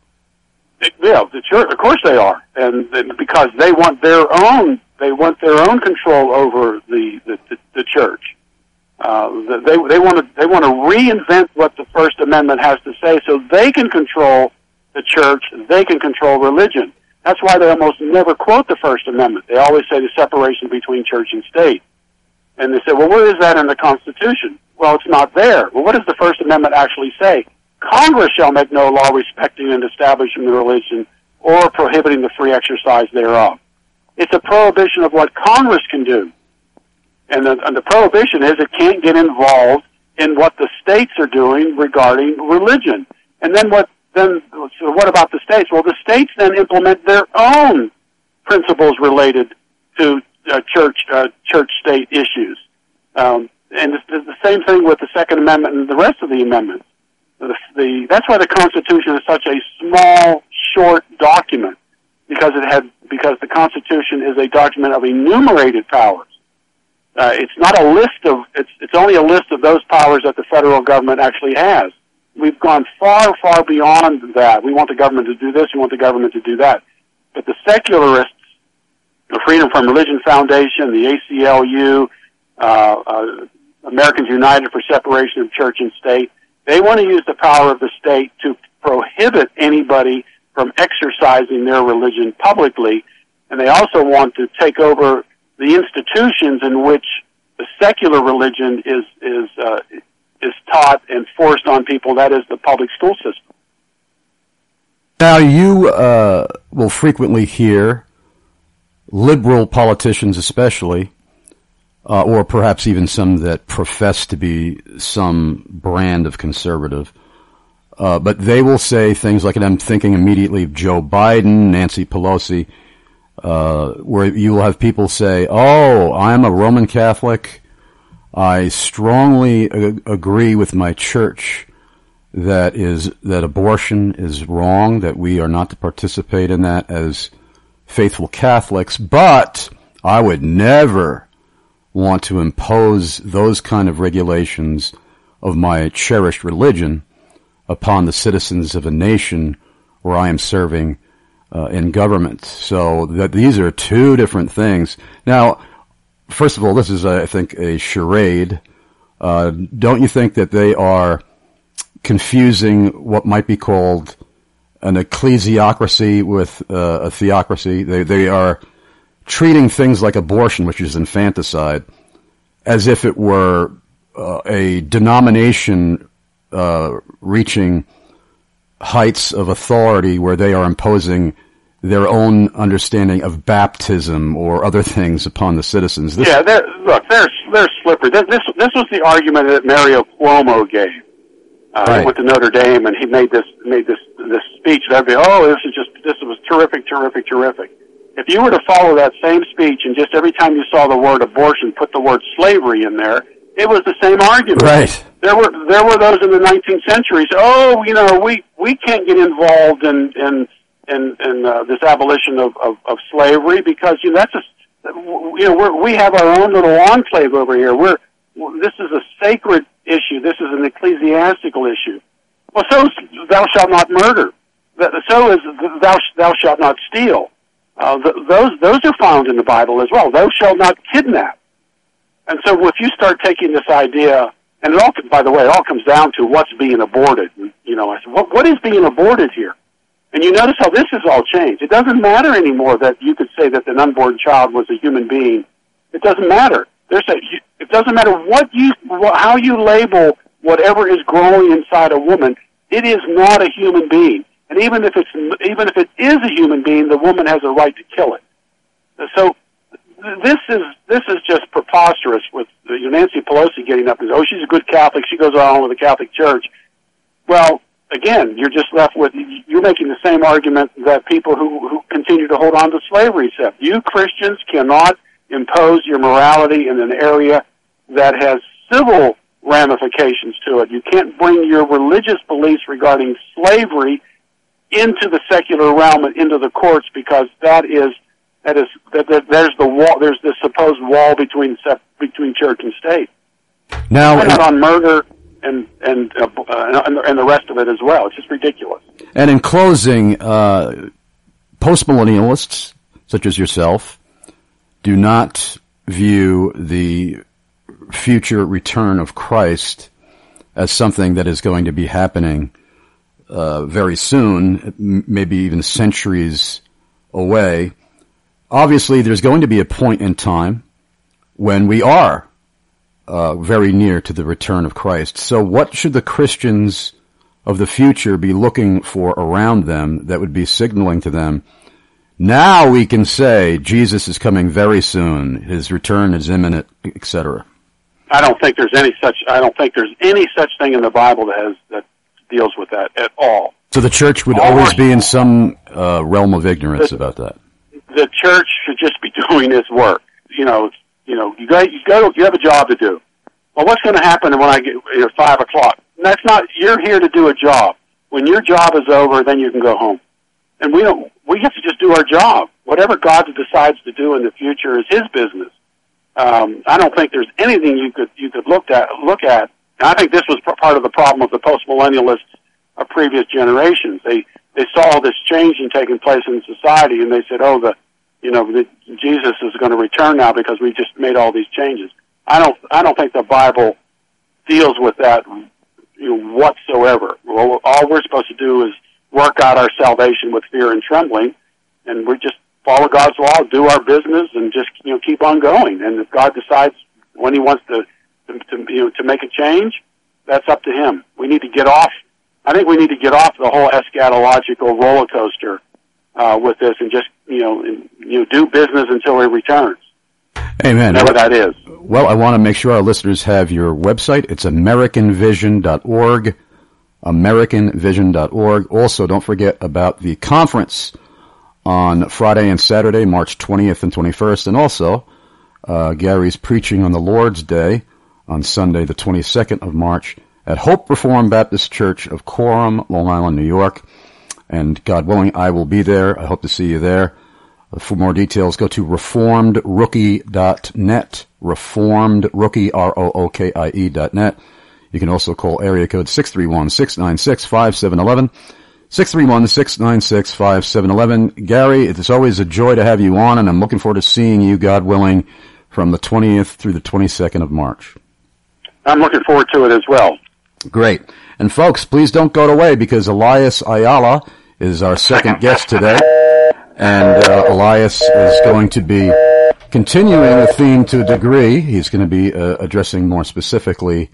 Yeah, the church, of course they are, and, and because they want their own, they want their own control over the the, the, the church. Uh, they they want to they want to reinvent what the First Amendment has to say, so they can control the church, they can control religion. That's why they almost never quote the First Amendment. They always say the separation between church and state, and they say, well, where is that in the Constitution? Well, it's not there. Well, what does the First Amendment actually say? Congress shall make no law respecting an establishment of religion or prohibiting the free exercise thereof. It's a prohibition of what Congress can do. And the, and the prohibition is it can't get involved in what the states are doing regarding religion. And then what, then, so what about the states? Well, the states then implement their own principles related to uh, church, uh, church-state issues. Um, and it's, it's the same thing with the Second Amendment and the rest of the amendments. The, the, that's why the Constitution is such a small, short document, because it had because the Constitution is a document of enumerated powers. Uh, it's not a list of it's it's only a list of those powers that the federal government actually has. We've gone far, far beyond that. We want the government to do this. We want the government to do that. But the secularists, the Freedom from Religion Foundation, the A C L U, uh, uh, Americans United for Separation of Church and State, they want to use the power of the state to prohibit anybody from exercising their religion publicly, and they also want to take over the institutions in which the secular religion is is uh, is taught and forced on people. That is the public school system. Now, you uh, will frequently hear liberal politicians, especially, Uh, or perhaps even some that profess to be some brand of conservative. Uh, but they will say things like, and I'm thinking immediately of Joe Biden, Nancy Pelosi, uh, where you will have people say, oh, I'm a Roman Catholic. I strongly ag- agree with my church that is, that abortion is wrong, that we are not to participate in that as faithful Catholics, but I would never want to impose those kind of regulations of my cherished religion upon the citizens of a nation where I am serving uh, in government. So that these are two different things. Now, first of all, this is, I think, a charade. Uh, don't you think that they are confusing what might be called an ecclesiocracy with uh, a theocracy? They, they are treating things like abortion, which is infanticide, as if it were uh, a denomination uh, reaching heights of authority where they are imposing their own understanding of baptism or other things upon the citizens. This yeah, they're, look, they're they're slippery. This this was the argument that Mario Cuomo gave. Uh, right. He went to Notre Dame and he made this made this this speech. And everybody, oh, this is just this was terrific, terrific, terrific. If you were to follow that same speech and just every time you saw the word abortion, put the word slavery in there, it was the same argument. Right. There were there were those in the nineteenth century. So, oh, you know, we we can't get involved in in in, in uh, this abolition of, of, of slavery because you know that's a you know we're, we have our own little enclave over here. We're this is a sacred issue. This is an ecclesiastical issue. Well, so thou shalt not murder. So is thou, thou shalt not steal. Uh, th- those those are found in the Bible as well. Thou shalt not kidnap. And so if you start taking this idea, and it all, by the way, it all comes down to what's being aborted. You know, I said, what, what is being aborted here? And you notice how this has all changed. It doesn't matter anymore that you could say that an unborn child was a human being. It doesn't matter. There's a, it doesn't matter what you, how you label whatever is growing inside a woman. It is not a human being. And even if it's, even if it is a human being, the woman has a right to kill it. So this is, this is just preposterous with uh, Nancy Pelosi getting up and saying, oh, she's a good Catholic. She goes on with the Catholic Church. Well, again, you're just left with, you're making the same argument that people who, who continue to hold on to slavery said. You Christians cannot impose your morality in an area that has civil ramifications to it. You can't bring your religious beliefs regarding slavery into the secular realm and into the courts, because that is that is that, that there's the wall. There's this supposed wall between between church and state. Now, and on murder and and uh, and, and the rest of it as well. It's just ridiculous. And in closing, uh, postmillennialists such as yourself do not view the future return of Christ as something that is going to be happening uh, very soon, maybe even centuries away. Obviously, there's going to be a point in time when we are uh, very near to the return of Christ. So what should the Christians of the future be looking for around them that would be signaling to them, now we can say Jesus is coming very soon, his return is imminent, et cetera? I don't think there's any such. I don't think there's any such thing in the Bible that has that deals with that at all. So the church would all always right. be in some uh, realm of ignorance the, about that. The church should just be doing its work. You know, you know, you go, you go, you have a job to do. Well, what's going to happen when I get at five o'clock? That's not. You're here to do a job. When your job is over, then you can go home. And we don't. We have to just do our job. Whatever God decides to do in the future is His business. Um, I don't think there's anything you could you could look at. Look at. And I think this was part of the problem of the postmillennialists of previous generations. They they saw this changing taking place in society, and they said, "Oh, the you know the, Jesus is going to return now because we just made all these changes." I don't I don't think the Bible deals with that, you know, whatsoever. Well, all we're supposed to do is work out our salvation with fear and trembling, and we just follow God's law, do our business, and just you know keep on going. And if God decides when He wants to, to, to you know to make a change, that's up to Him. We need to get off. I think we need to get off the whole eschatological roller coaster uh, with this, and just you know and, you know do business until He returns. Amen. Whatever that is. Well, I want to make sure our listeners have your website. It's American Vision dot org. American Vision dot org. Also, don't forget about the conference on Friday and Saturday, March twentieth and twenty-first, and also uh, Gary's preaching on the Lord's Day on Sunday, the twenty-second of March, at Hope Reformed Baptist Church of Coram, Long Island, New York. And God willing, I will be there. I hope to see you there. For more details, go to reformed rookie dot net, reformed rookie, R O O K I E dot net. You can also call area code six three one, six nine six, five seven one one, six three one, six nine six, five seven one one. Gary, it's always a joy to have you on, and I'm looking forward to seeing you, God willing, from the twentieth through the twenty-second of March. I'm looking forward to it as well. Great. And folks, please don't go away, because Elias Ayala is our second guest today. And uh, Elias is going to be continuing a theme to a degree. He's going to be uh, addressing more specifically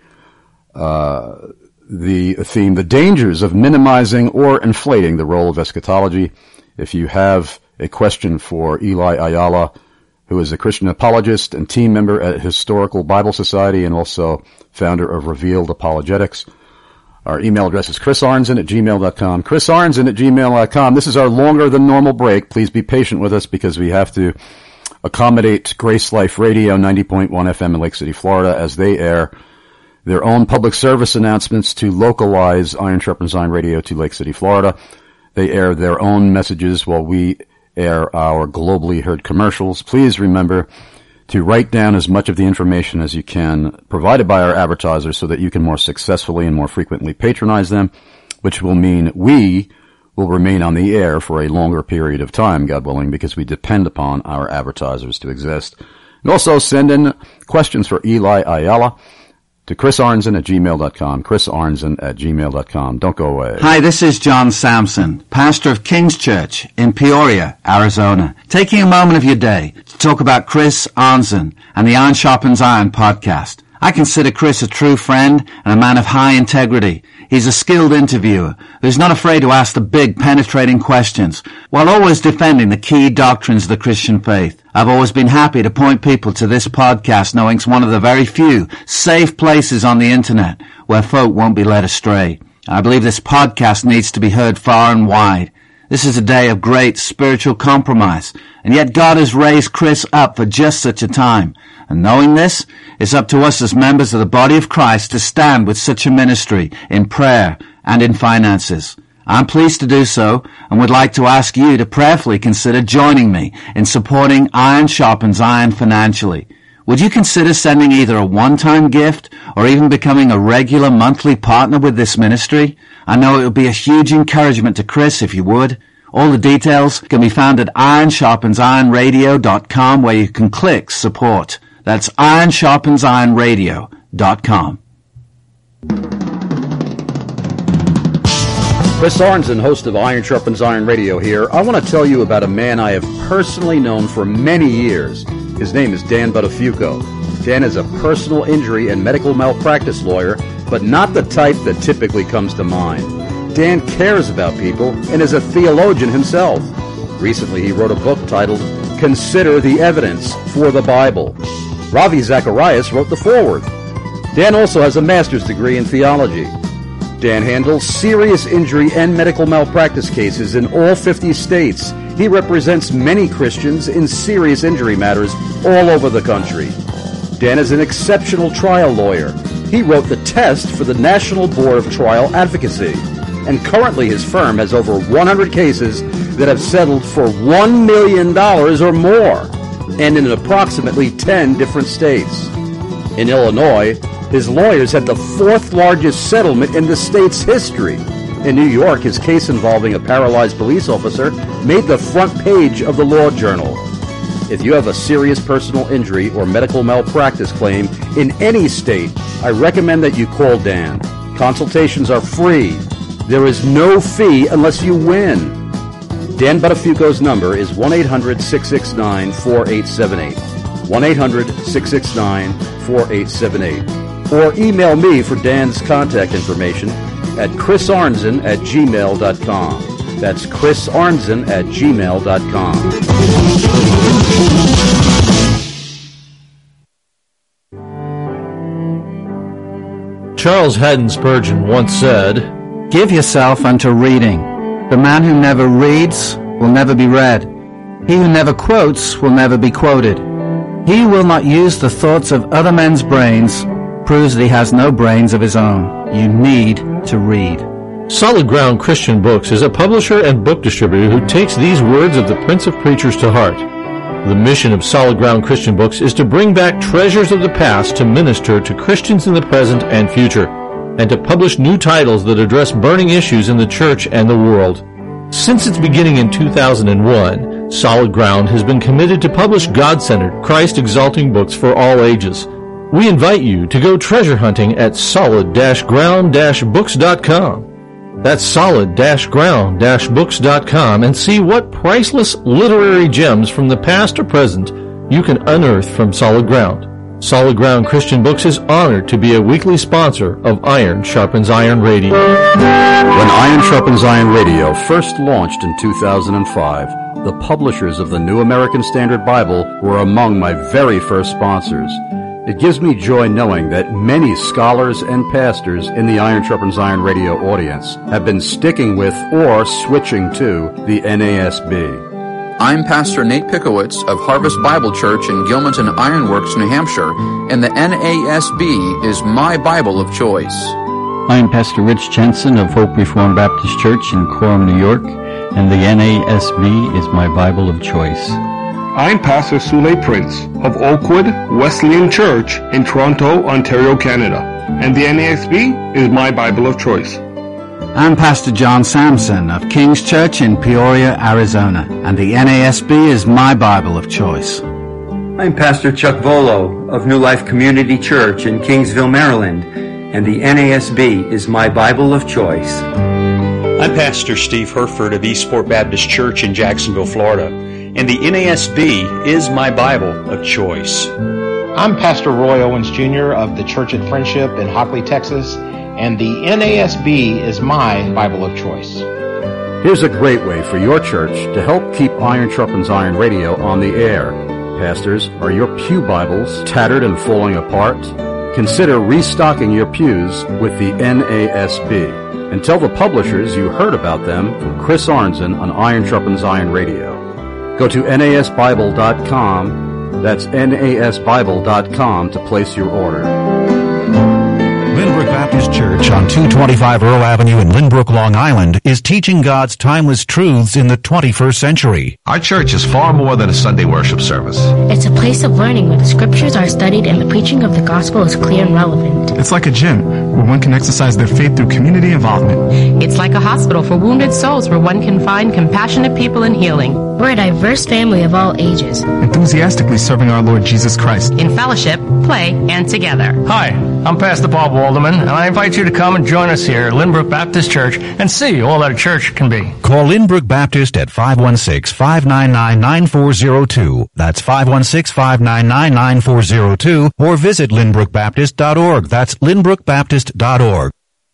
uh, the theme, the dangers of minimizing or inflating the role of eschatology. If you have a question for Eli Ayala, who is a Christian apologist and team member at Historical Bible Society and also founder of Revealed Apologetics, our email address is chris arnzen at gmail dot com. chris arnzen at gmail dot com. This is our longer than normal break. Please be patient with us because we have to accommodate Grace Life Radio ninety point one F M in Lake City, Florida, as they air their own public service announcements to localize Iron Sharpens Iron Radio to Lake City, Florida. They air their own messages while we air our globally heard commercials. Please remember to write down as much of the information as you can provided by our advertisers so that you can more successfully and more frequently patronize them, which will mean we will remain on the air for a longer period of time, God willing, because we depend upon our advertisers to exist. And also send in questions for Eli Ayala to Chris Arnzen at gmail dot com. Chris Arnzen at gmail dot com. Don't go away. Hi, this is John Sampson, pastor of King's Church in Peoria, Arizona, taking a moment of your day to talk about Chris Arnzen and the Iron Sharpens Iron podcast. I consider Chris a true friend and a man of high integrity. He's a skilled interviewer who's not afraid to ask the big, penetrating questions, while always defending the key doctrines of the Christian faith. I've always been happy to point people to this podcast, knowing it's one of the very few safe places on the internet where folk won't be led astray. I believe this podcast needs to be heard far and wide. This is a day of great spiritual compromise, and yet God has raised Chris up for just such a time. And knowing this, it's up to us as members of the body of Christ to stand with such a ministry in prayer and in finances. I'm pleased to do so and would like to ask you to prayerfully consider joining me in supporting Iron Sharpens Iron financially. Would you consider sending either a one-time gift or even becoming a regular monthly partner with this ministry? I know it would be a huge encouragement to Chris if you would. All the details can be found at iron sharpens iron radio dot com, where you can click support. That's iron sharpens iron radio dot com. Chris Arnzen, host of Iron Sharpens Iron Radio here. I want to tell you about a man I have personally known for many years. His name is Dan Buttafuoco. Dan is a personal injury and medical malpractice lawyer, but not the type that typically comes to mind. Dan cares about people and is a theologian himself. Recently, he wrote a book titled Consider the Evidence for the Bible. Ravi Zacharias wrote the foreword. Dan also has a master's degree in theology. Dan handles serious injury and medical malpractice cases in all fifty states. He represents many Christians in serious injury matters all over the country. Dan is an exceptional trial lawyer. He wrote the test for the National Board of Trial Advocacy. And currently his firm has over one hundred cases that have settled for one million dollars or more, and in approximately ten different states. In Illinois, his lawyers had the fourth largest settlement in the state's history. In New York, his case involving a paralyzed police officer made the front page of the Law Journal. If you have a serious personal injury or medical malpractice claim in any state, I recommend that you call Dan. Consultations are free. There is no fee unless you win. Dan Buttafuoco's number is one eight hundred six six nine four eight seven eight. one eight hundred six six nine four eight seven eight. Or email me for Dan's contact information at chris arnzen at gmail dot com. That's chris arnzen at gmail dot com. Charles Haddon Spurgeon once said, "Give yourself unto reading. The man who never reads will never be read. He who never quotes will never be quoted. He who will not use the thoughts of other men's brains proves that he has no brains of his own. You need to read." Solid Ground Christian Books is a publisher and book distributor who takes these words of the Prince of Preachers to heart. The mission of Solid Ground Christian Books is to bring back treasures of the past to minister to Christians in the present and future, and to publish new titles that address burning issues in the church and the world. Since its beginning in two thousand one, Solid Ground has been committed to publish God-centered, Christ-exalting books for all ages. We invite you to go treasure hunting at solid ground books dot com. That's solid ground books dot com, and see what priceless literary gems from the past or present you can unearth from Solid Ground. Solid Ground Christian Books is honored to be a weekly sponsor of Iron Sharpens Iron Radio. When Iron Sharpens Iron Radio first launched in two thousand five, the publishers of the New American Standard Bible were among my very first sponsors. It gives me joy knowing that many scholars and pastors in the Iron Sharpens Iron Radio audience have been sticking with or switching to the N A S B. I'm Pastor Nate Pickowitz of Harvest Bible Church in Gilmanton Ironworks, New Hampshire, and the N A S B is my Bible of choice. I'm Pastor Rich Jensen of Hope Reformed Baptist Church in Quorum, New York, and the N A S B is my Bible of choice. I'm Pastor Sule Prince of Oakwood Wesleyan Church in Toronto, Ontario, Canada, and the N A S B is my Bible of choice. I'm Pastor John Sampson of King's Church in Peoria, Arizona, and the N A S B is my Bible of choice. I'm Pastor Chuck Volo of New Life Community Church in Kingsville, Maryland, and the N A S B is my Bible of choice. I'm Pastor Steve Herford of Eastport Baptist Church in Jacksonville, Florida, and the N A S B is my Bible of choice. I'm Pastor Roy Owens Junior of the Church at Friendship in Hockley, Texas, and the N A S B is my Bible of choice. Here's a great way for your church to help keep Iron Sharpens Iron Radio on the air. Pastors, are your pew Bibles tattered and falling apart? Consider restocking your pews with the N A S B. And tell the publishers you heard about them from Chris Arnzen on Iron Sharpens Iron Radio. Go to N A S Bible dot com. That's N A S Bible dot com to place your order. Lynbrook Baptist Church on two twenty-five Earl Avenue in Lynbrook, Long Island is teaching God's timeless truths in the twenty-first century. Our church is far more than a Sunday worship service. It's a place of learning where the scriptures are studied and the preaching of the gospel is clear and relevant. It's like a gym where one can exercise their faith through community involvement. It's like a hospital for wounded souls where one can find compassionate people and healing. We're a diverse family of all ages, enthusiastically serving our Lord Jesus Christ in fellowship, play, and together. Hi, I'm Pastor Bob Walderman, and I invite you to come and join us here at Lynbrook Baptist Church and see all that a church can be. Call Lynbrook Baptist at five one six, five nine nine, nine four zero two. That's five one six, five nine nine, nine four zero two, or visit lynbrook baptist dot org. That's lynbrook baptist dot org.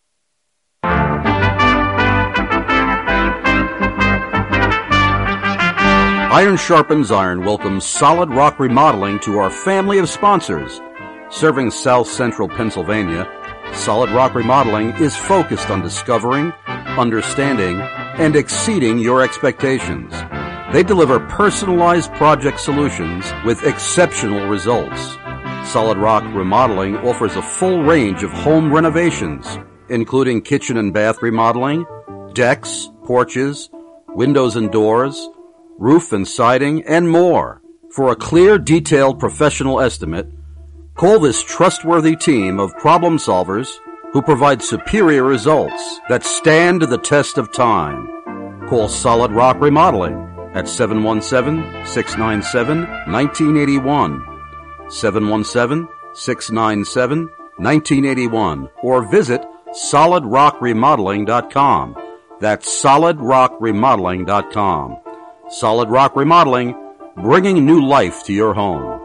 Iron Sharpens Iron welcomes Solid Rock Remodeling to our family of sponsors. Serving South Central Pennsylvania, Solid Rock Remodeling is focused on discovering, understanding, and exceeding your expectations. They deliver personalized project solutions with exceptional results. Solid Rock Remodeling offers a full range of home renovations, including kitchen and bath remodeling, decks, porches, windows and doors, roof and siding, and more. For a clear, detailed professional estimate, call this trustworthy team of problem solvers who provide superior results that stand the test of time. Call Solid Rock Remodeling at seven one seven, six nine seven, one nine eight one, seven one seven, six nine seven, one nine eight one, or visit solid rock remodeling dot com. That's solid rock remodeling dot com. Solid Rock Remodeling, bringing new life to your home.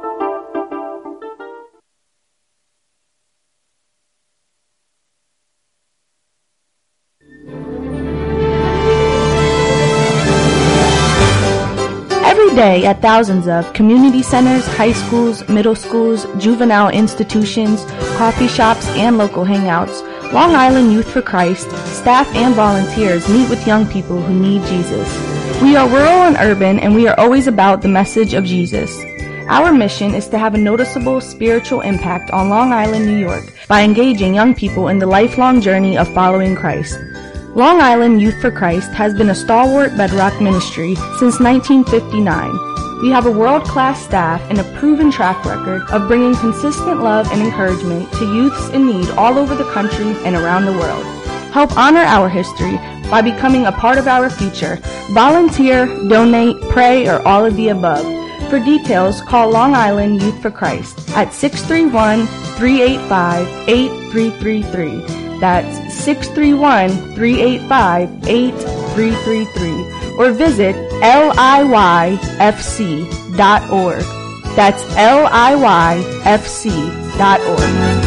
Every day at thousands of community centers, high schools, middle schools, juvenile institutions, coffee shops, and local hangouts, Long Island Youth for Christ, staff and volunteers meet with young people who need Jesus. We are rural and urban, and we are always about the message of Jesus. Our mission is to have a noticeable spiritual impact on Long Island, New York, by engaging young people in the lifelong journey of following Christ. Long Island Youth for Christ has been a stalwart bedrock ministry since nineteen fifty-nine. We have a world-class staff and a proven track record of bringing consistent love and encouragement to youths in need all over the country and around the world. Help honor our history by becoming a part of our future. Volunteer, donate, pray, or all of the above. For details, call Long Island Youth for Christ at six three one, three eight five, eight three three three. That's six three one, three eight five, eight three three three. Or visit L I Y F C dot org. That's L I Y F C dot org.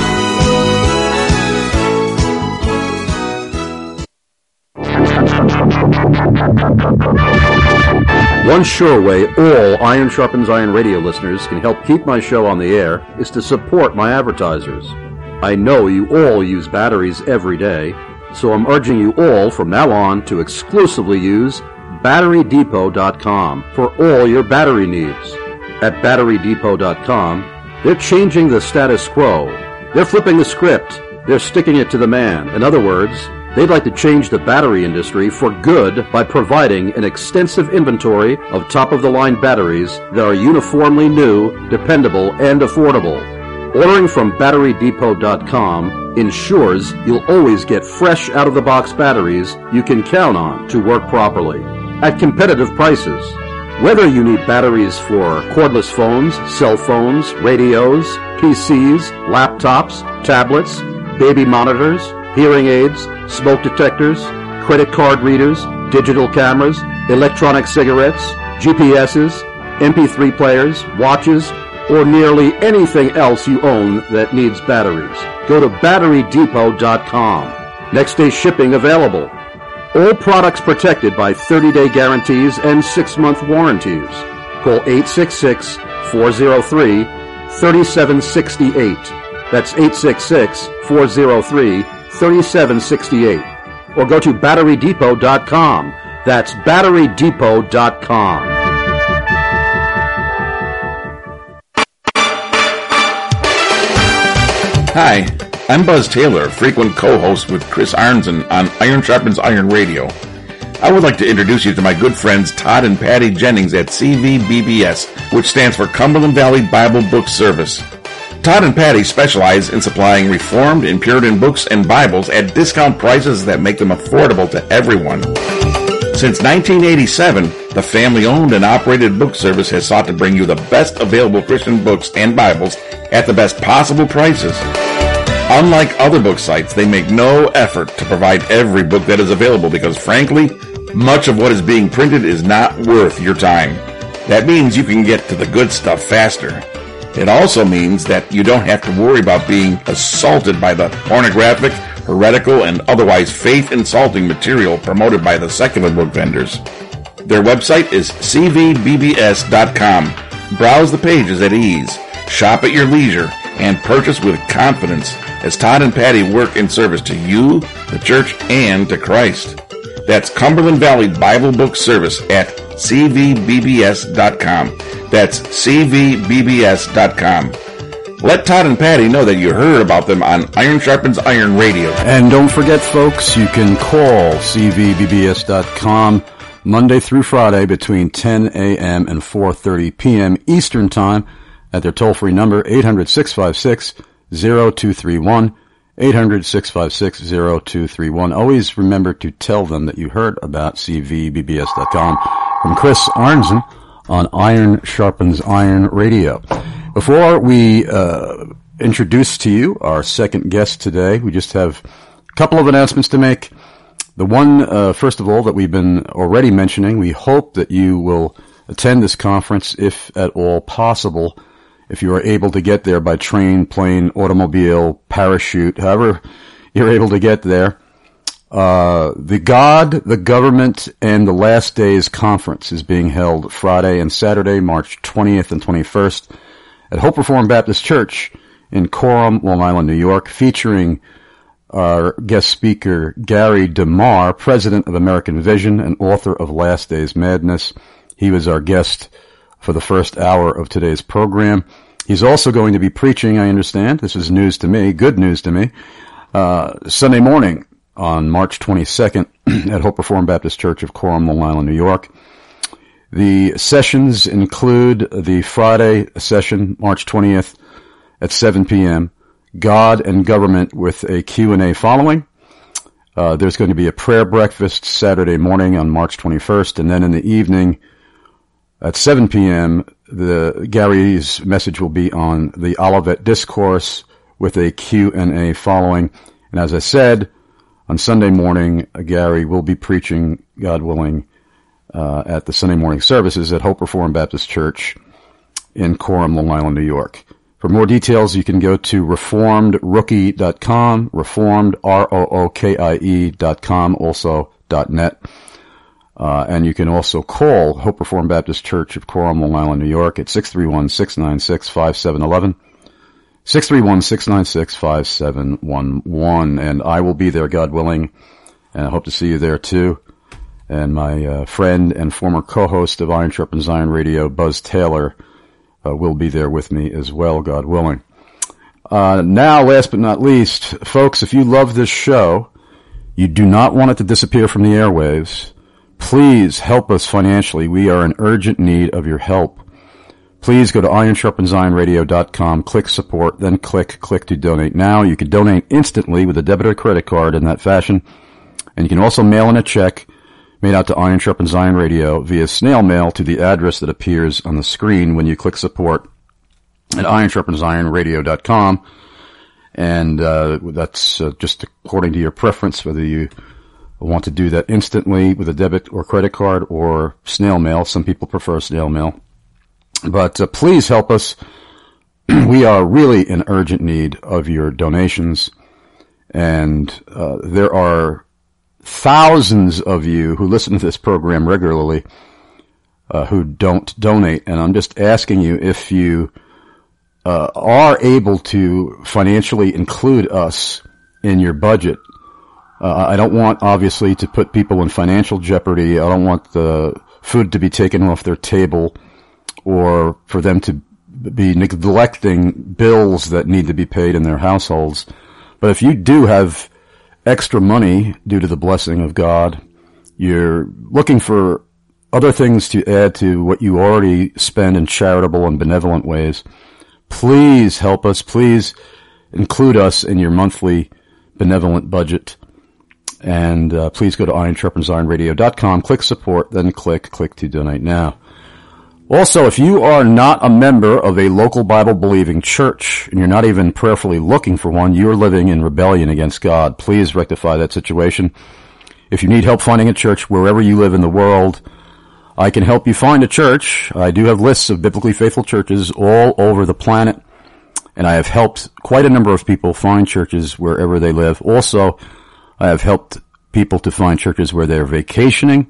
One sure way all Iron Sharpens Iron radio listeners can help keep my show on the air is to support my advertisers. I know you all use batteries every day, so I'm urging you all from now on to exclusively use battery depot dot com for all your battery needs. At battery depot dot com, they're changing the status quo. They're flipping the script. They're sticking it to the man. In other words, they'd like to change the battery industry for good by providing an extensive inventory of top-of-the-line batteries that are uniformly new, dependable, and affordable. Ordering from battery depot dot com ensures you'll always get fresh out-of-the-box batteries you can count on to work properly at competitive prices. Whether you need batteries for cordless phones, cell phones, radios, P Cs, laptops, tablets, baby monitors, hearing aids, smoke detectors, credit card readers, digital cameras, electronic cigarettes, G P S's, M P three players, watches, or nearly anything else you own that needs batteries, go to battery depot dot com. Next day shipping available. All products protected by thirty-day guarantees and six-month warranties. Call eight six six, four oh three, three seven six eight. That's eight six six, four oh three, three seven six eight. Or go to battery depot dot com. That's battery depot dot com. Hi, I'm Buzz Taylor, frequent co-host with Chris Arnzen on Iron Sharpens Iron Radio. I would like to introduce you to my good friends Todd and Patty Jennings at C V B B S, which stands for Cumberland Valley Bible Book Service. Todd and Patty specialize in supplying Reformed and Puritan books and Bibles at discount prices that make them affordable to everyone. Since nineteen eighty-seven, the family-owned and operated book service has sought to bring you the best available Christian books and Bibles at the best possible prices. Unlike other book sites, they make no effort to provide every book that is available because, frankly, much of what is being printed is not worth your time. That means you can get to the good stuff faster. It also means that you don't have to worry about being assaulted by the pornographic, heretical, and otherwise faith-insulting material promoted by the secular book vendors. Their website is c v b b s dot com. Browse the pages at ease, shop at your leisure, and purchase with confidence as Todd and Patty work in service to you, the church, and to Christ. That's Cumberland Valley Bible Book Service at c v b b s dot com. That's c v b b s dot com. Let Todd and Patty know that you heard about them on Iron Sharpens Iron Radio. And don't forget, folks, you can call c v b b s dot com Monday through Friday between ten a.m. and four thirty p.m. Eastern Time at their toll-free number, eight hundred, six five six, zero two three one, eight hundred, six five six, zero two three one. Always remember to tell them that you heard about c v b b s dot com from Chris Arnzen on Iron Sharpens Iron Radio. Before we uh, introduce to you our second guest today, we just have a couple of announcements to make. The one, uh, first of all, that we've been already mentioning, we hope that you will attend this conference if at all possible. If you are able to get there by train, plane, automobile, parachute, however you're able to get there. Uh, the God, the Government, and the Last Days Conference is being held Friday and Saturday, March twentieth and twenty-first at Hope Reformed Baptist Church in Coram, Long Island, New York, featuring our guest speaker, Gary DeMar, president of American Vision and author of Last Days Madness. He was our guest for the first hour of today's program. He's also going to be preaching, I understand, this is news to me, good news to me, uh, Sunday morning on March twenty-second at Hope Reformed Baptist Church of Coram, Long Island, New York. The sessions include the Friday session, March twentieth at seven p.m., God and Government with a Q and A following. Uh, there's going to be a prayer breakfast Saturday morning on March twenty-first, and then in the evening at seven p.m., the Gary's message will be on the Olivet Discourse with a Q and A following. And as I said, on Sunday morning, Gary will be preaching, God willing, uh, at the Sunday morning services at Hope Reformed Baptist Church in Coram, Long Island, New York. For more details, you can go to reformed rookie dot com, reformed, R O O K I E dot com, also .net. Uh, and you can also call Hope Reformed Baptist Church of Coram, Long Island, New York at six three one, six nine six, five seven one one, six three one, six nine six, five seven one one. And I will be there, God willing, and I hope to see you there too. And my uh, friend and former co-host of Iron Sharpens Iron Radio, Buzz Taylor, uh, will be there with me as well, God willing. Uh, now, last but not least, folks, if you love this show, you do not want it to disappear from the airwaves, please help us financially. We are in urgent need of your help. please go to iron sharpens iron radio dot com, click support, then click click to donate now. You can donate instantly with a debit or credit card in that fashion. And you can also mail in a check made out to Iron Sharpens Iron Radio via snail mail to the address that appears on the screen when you click support at iron sharpens iron radio dot com. And uh, that's uh, just according to your preference, whether you want to do that instantly with a debit or credit card or snail mail. Some people prefer snail mail. But uh, please help us. We are really in urgent need of your donations. And uh, there are thousands of you who listen to this program regularly uh, who don't donate. And I'm just asking you if you uh, are able to financially include us in your budget. Uh, I don't want, obviously, to put people in financial jeopardy. I don't want the food to be taken off their table or for them to be neglecting bills that need to be paid in their households. But if you do have extra money due to the blessing of God, you're looking for other things to add to what you already spend in charitable and benevolent ways, please help us. Please include us in your monthly benevolent budget. And uh, please go to iron sharpens iron radio dot com, click support, then click click to donate now. Also, if you are not a member of a local Bible-believing church, and you're not even prayerfully looking for one, you're living in rebellion against God. Please rectify that situation. If you need help finding a church wherever you live in the world, I can help you find a church. I do have lists of biblically faithful churches all over the planet, and I have helped quite a number of people find churches wherever they live. Also, I have helped people to find churches where they're vacationing,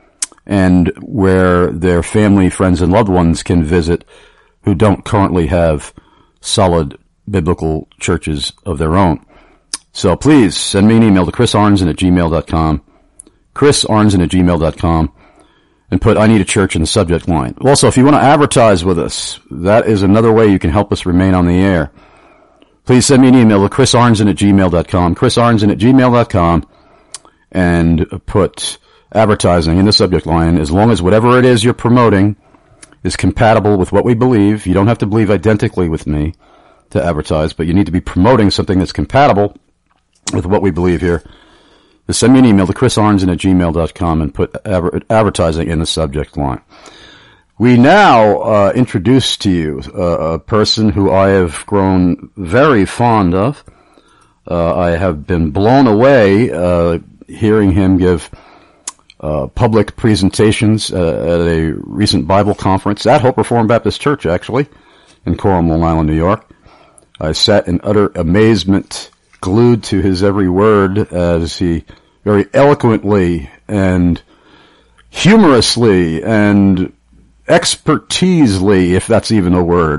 and where their family, friends, and loved ones can visit who don't currently have solid biblical churches of their own. So please send me an email to chris arnzen at gmail dot com, chris arnzen at gmail dot com, and put I need a church in the subject line. Also, if you want to advertise with us, that is another way you can help us remain on the air. Please send me an email to chris arnzen at gmail dot com, chris arnzen at gmail dot com, and put advertising in the subject line, as long as whatever it is you're promoting is compatible with what we believe. You don't have to believe identically with me to advertise, but you need to be promoting something that's compatible with what we believe here. Just send me an email to chris arnzen at gmail dot com and put adver- advertising in the subject line. We now uh, introduce to you uh, a person who I have grown very fond of. Uh, I have been blown away uh, hearing him give Uh, public presentations uh, at a recent Bible conference at Hope Reformed Baptist Church, actually, in Coram, Long Island, New York. I sat in utter amazement, glued to his every word, as he very eloquently and humorously and expertisely, if that's even a word,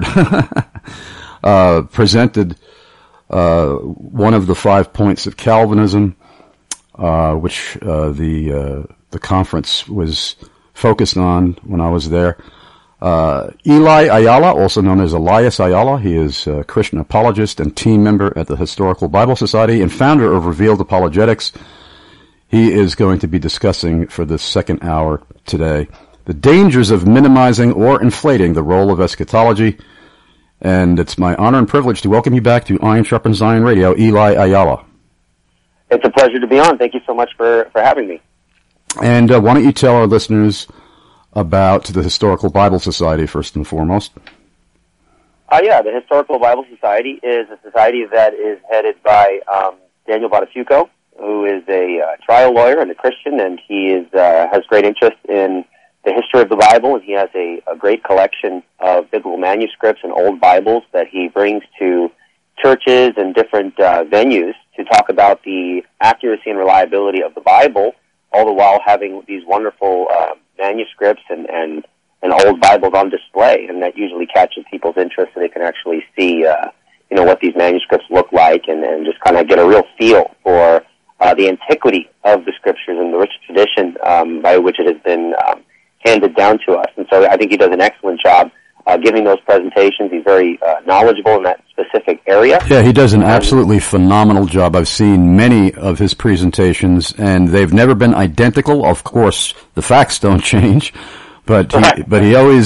uh, presented uh, one of the five points of Calvinism, uh, which uh, the uh, the conference was focused on when I was there. Uh, Eli Ayala, also known as Elias Ayala, he is a Christian apologist and team member at the Historical Bible Society and founder of Revealed Apologetics. He is going to be discussing for the second hour today the dangers of minimizing or inflating the role of eschatology. And it's my honor and privilege to welcome you back to Iron Sharpens Iron Radio, Eli Ayala. It's a pleasure to be on. Thank you so much for, for having me. And uh, why don't you tell our listeners about the Historical Bible Society first and foremost? Uh, yeah, the Historical Bible Society is a society that is headed by um, Daniel Botafuco, who is a uh, trial lawyer and a Christian, and he is uh, has great interest in the history of the Bible, and he has a, a great collection of biblical manuscripts and old Bibles that he brings to churches and different uh, venues to talk about the accuracy and reliability of the Bible, all the while having these wonderful uh, manuscripts and, and, and old Bibles on display, and that usually catches people's interest so they can actually see, uh, you know, what these manuscripts look like and, and just kind of get a real feel for uh, the antiquity of the Scriptures and the rich tradition um, by which it has been um, handed down to us. And so I think he does an excellent job uh, giving those presentations. He's very uh, knowledgeable in that specific area. Yeah, he does an absolutely phenomenal job. I've seen many of his presentations, and they've never been identical. Of course, the facts don't change, but he, but he always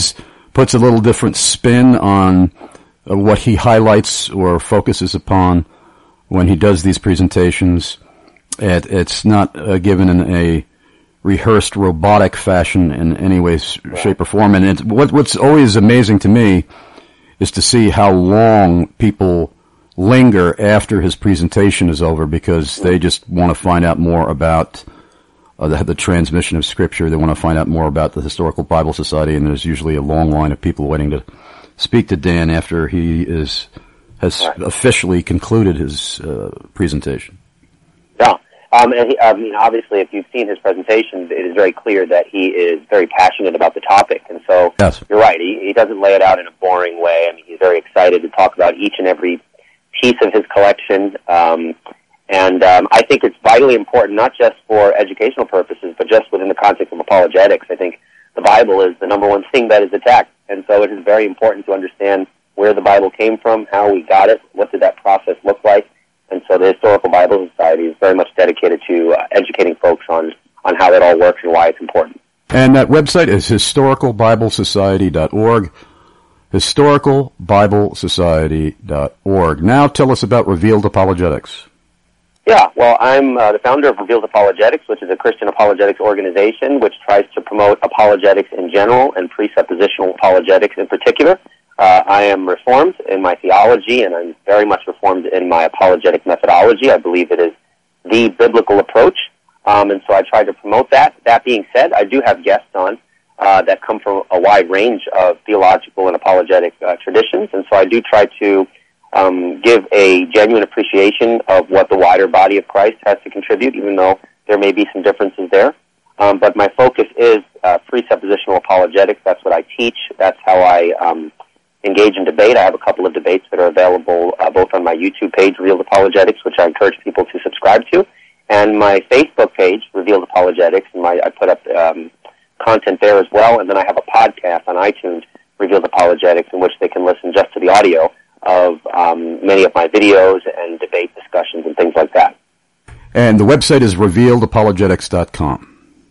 puts a little different spin on uh, what he highlights or focuses upon when he does these presentations. It, it's not uh, given in a rehearsed robotic fashion in any way, shape, or form. And it, what, what's always amazing to me is to see how long people linger after his presentation is over, because they just want to find out more about uh, the, the transmission of Scripture. They want to find out more about the Historical Bible Society, and there's usually a long line of people waiting to speak to Dan after he is has right. officially concluded his uh, presentation. Yeah. Um, and he, I mean, obviously, if you've seen his presentation, it is very clear that he is very passionate about the topic. And so, yes. You're right. He, he doesn't lay it out in a boring way. I mean, he's very excited to talk about each and every piece of his collection. Um, and um, I think it's vitally important, not just for educational purposes, but just within the context of apologetics. I think the Bible is the number one thing that is attacked. And so it is very important to understand where the Bible came from, how we got it, what did that process look like. And so the Historical Bible Society is very much dedicated to uh, educating folks on, on how that all works and why it's important. And that website is historical bible society dot org, historical bible society dot org. Now tell us about Revealed Apologetics. Yeah, well, I'm uh, the founder of Revealed Apologetics, which is a Christian apologetics organization which tries to promote apologetics in general and presuppositional apologetics in particular. Uh, I am Reformed in my theology, and I'm very much Reformed in my apologetic methodology. I believe it is the biblical approach, um, and so I try to promote that. That being said, I do have guests on uh, that come from a wide range of theological and apologetic uh, traditions, and so I do try to um, give a genuine appreciation of what the wider body of Christ has to contribute, even though there may be some differences there. Um, but my focus is uh, presuppositional apologetics. That's what I teach. That's how I um, engage in debate. I have a couple of debates that are available uh, both on my YouTube page, Revealed Apologetics, which I encourage people to subscribe to, and my Facebook page, Revealed Apologetics, and my, I put up um, content there as well. And then I have a podcast on iTunes, Revealed Apologetics, in which they can listen just to the audio of um, many of my videos and debate discussions and things like that. And the website is revealed apologetics dot com.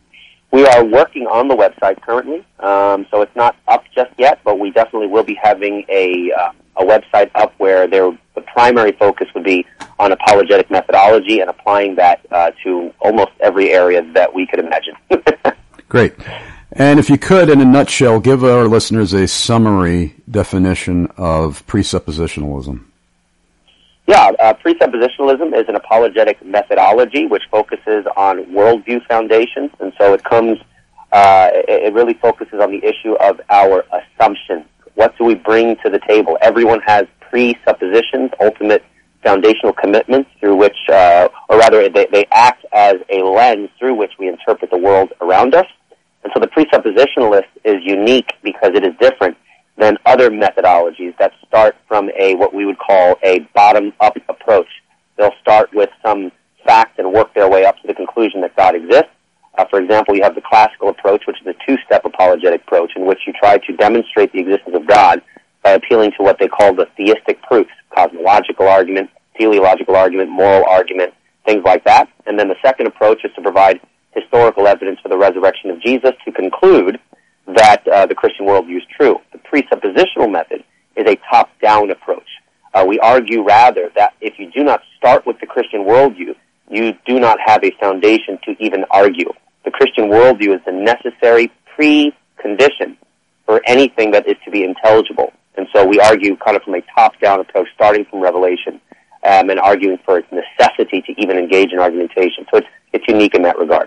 We are working on the website currently, um, so it's not up just yet, but we definitely will be having a uh, a website up where there, the primary focus would be on apologetic methodology and applying that uh, to almost every area that we could imagine. Great. And if you could, in a nutshell, give our listeners a summary definition of presuppositionalism. Yeah, uh, presuppositionalism is an apologetic methodology which focuses on worldview foundations, and so it comes, uh, it, it really focuses on the issue of our assumptions. What do we bring to the table? Everyone has presuppositions, ultimate foundational commitments through which, uh, or rather, they, they act as a lens through which we interpret the world around us. And so the presuppositionalist is unique because it is different than other methodologies that start from a what we would call a bottom-up approach. They'll start with some facts and work their way up to the conclusion that God exists. Uh, for example, you have the classical approach, which is a two-step apologetic approach in which you try to demonstrate the existence of God by appealing to what they call the theistic proofs, cosmological argument, teleological argument, moral argument, things like that. And then the second approach is to provide historical evidence for the resurrection of Jesus to conclude that uh, the Christian worldview is true. The presuppositional method is a top-down approach. Uh, we argue rather that if you do not start with the Christian worldview, you do not have a foundation to even argue. The Christian worldview is the necessary precondition for anything that is to be intelligible. And so we argue kind of from a top-down approach, starting from Revelation, um, and arguing for its necessity to even engage in argumentation. So it's, it's unique in that regard.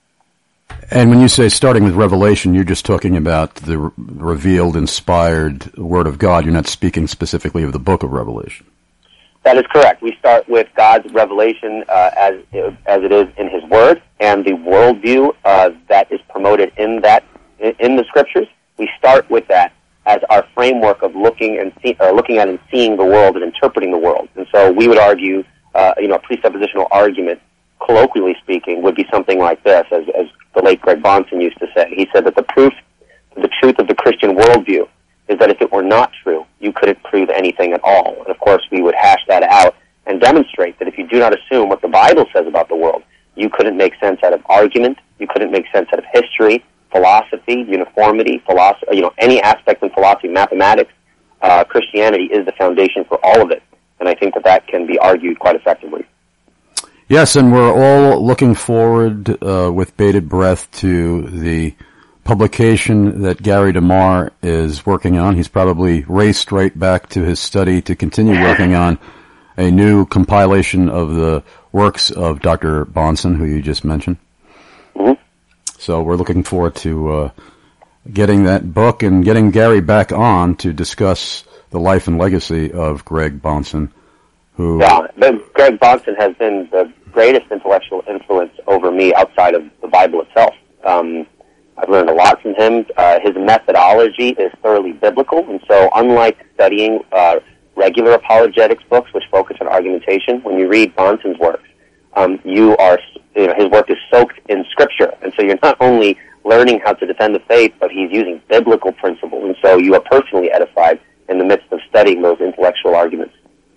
And when you say starting with Revelation, you're just talking about the re- revealed, inspired Word of God. You're not speaking specifically of the book of Revelation. That is correct. We start with God's revelation uh, as as it is in His Word, and the worldview uh, that is promoted in that in the Scriptures. We start with that as our framework of looking and see, uh, looking at and seeing the world and interpreting the world. And so we would argue, uh, you know, a presuppositional argument, colloquially speaking, would be something like this, as, as the late Greg Bonson used to say. He said that the proof, the truth of the Christian worldview is that if it were not true, you couldn't prove anything at all. And of course, we would hash that out and demonstrate that if you do not assume what the Bible says about the world, you couldn't make sense out of argument, you couldn't make sense out of history, philosophy, philosophy, uniformity, philosophy, you know, any aspect in philosophy, mathematics, uh, Christianity is the foundation for all of it. And I think that that can be argued quite effectively. Yes, and we're all looking forward uh, with bated breath to the publication that Gary DeMar is working on. He's probably raced right back to his study to continue working on a new compilation of the works of Doctor Bahnsen, who you just mentioned. Mm-hmm. So we're looking forward to uh, getting that book and getting Gary back on to discuss the life and legacy of Greg Bahnsen, who... Yeah, but Greg Bahnsen has been the greatest intellectual influence over me outside of the Bible itself. Um, I've learned a lot from him. Uh, his methodology is thoroughly biblical, and so unlike studying uh, regular apologetics books, which focus on argumentation, when you read Bahnsen's works, um, you are, you know, his work is soaked in Scripture, and so you're not only learning how to defend the faith, but he's using biblical principles, and so you are personally edified in the midst of studying those intellectual arguments.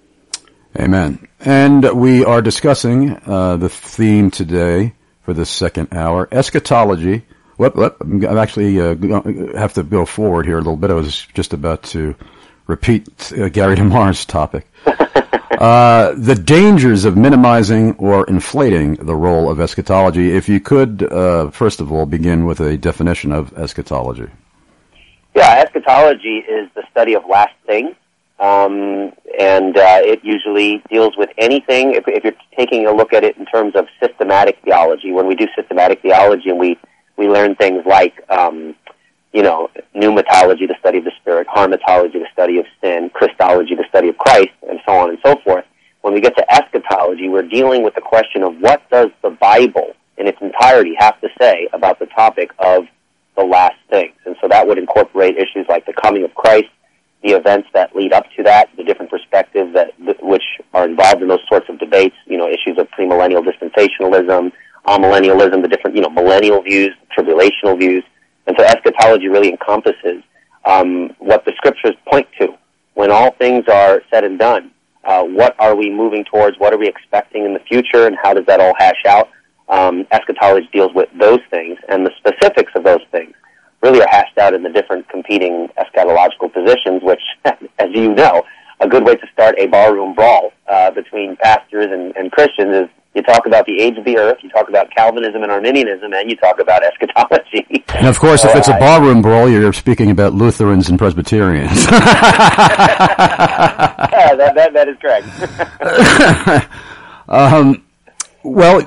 Amen. And we are discussing uh, the theme today for this second hour, eschatology. What, what, I'm actually uh, have to go forward here a little bit. I was just about to repeat uh, Gary DeMar's topic. uh, the dangers of minimizing or inflating the role of eschatology. If you could, uh, first of all, begin with a definition of eschatology. Yeah, eschatology is the study of last things. Um, and uh, it usually deals with anything. If, if you're taking a look at it in terms of systematic theology, when we do systematic theology and we, we learn things like, um, you know, pneumatology, the study of the Spirit, harmatology, the study of sin, Christology, the study of Christ, and so on and so forth. When we get to eschatology, we're dealing with the question of what does the Bible in its entirety have to say about the topic of the last things. And so that would incorporate issues like the coming of Christ, the events that lead up to that, the different perspectives that which are involved in those sorts of debates, you know, issues of premillennial dispensationalism, amillennialism, the different, you know, millennial views, tribulational views. And so eschatology really encompasses um, what the Scriptures point to. When all things are said and done, uh, what are we moving towards? What are we expecting in the future? And how does that all hash out? Um, eschatology deals with those things, and the specifics of those things really are hashed out in the different competing eschatological positions, which, as you know, a good way to start a barroom brawl uh, between pastors and, and Christians is you talk about the age of the earth, you talk about Calvinism and Arminianism, and you talk about eschatology. And of course, so, if it's a barroom brawl, you're speaking about Lutherans and Presbyterians. Yeah, that, that, that is correct. um, well,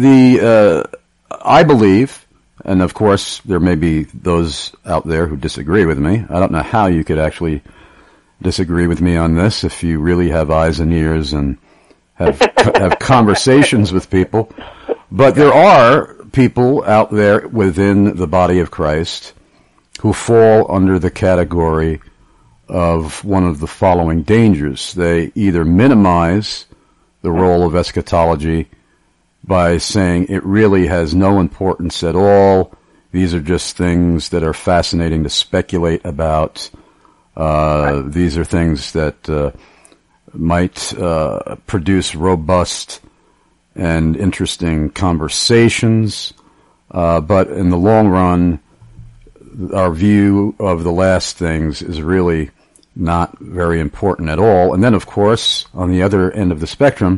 the uh, I believe... And, of course, there may be those out there who disagree with me. I don't know how you could actually disagree with me on this if you really have eyes and ears and have have conversations with people. But there are people out there within the body of Christ who fall under the category of one of the following dangers. They either minimize the role of eschatology by saying it really has no importance at all. These are just things that are fascinating to speculate about. Uh, these are things that uh, might uh, produce robust and interesting conversations. Uh, but in the long run, our view of the last things is really not very important at all. And then, of course, on the other end of the spectrum,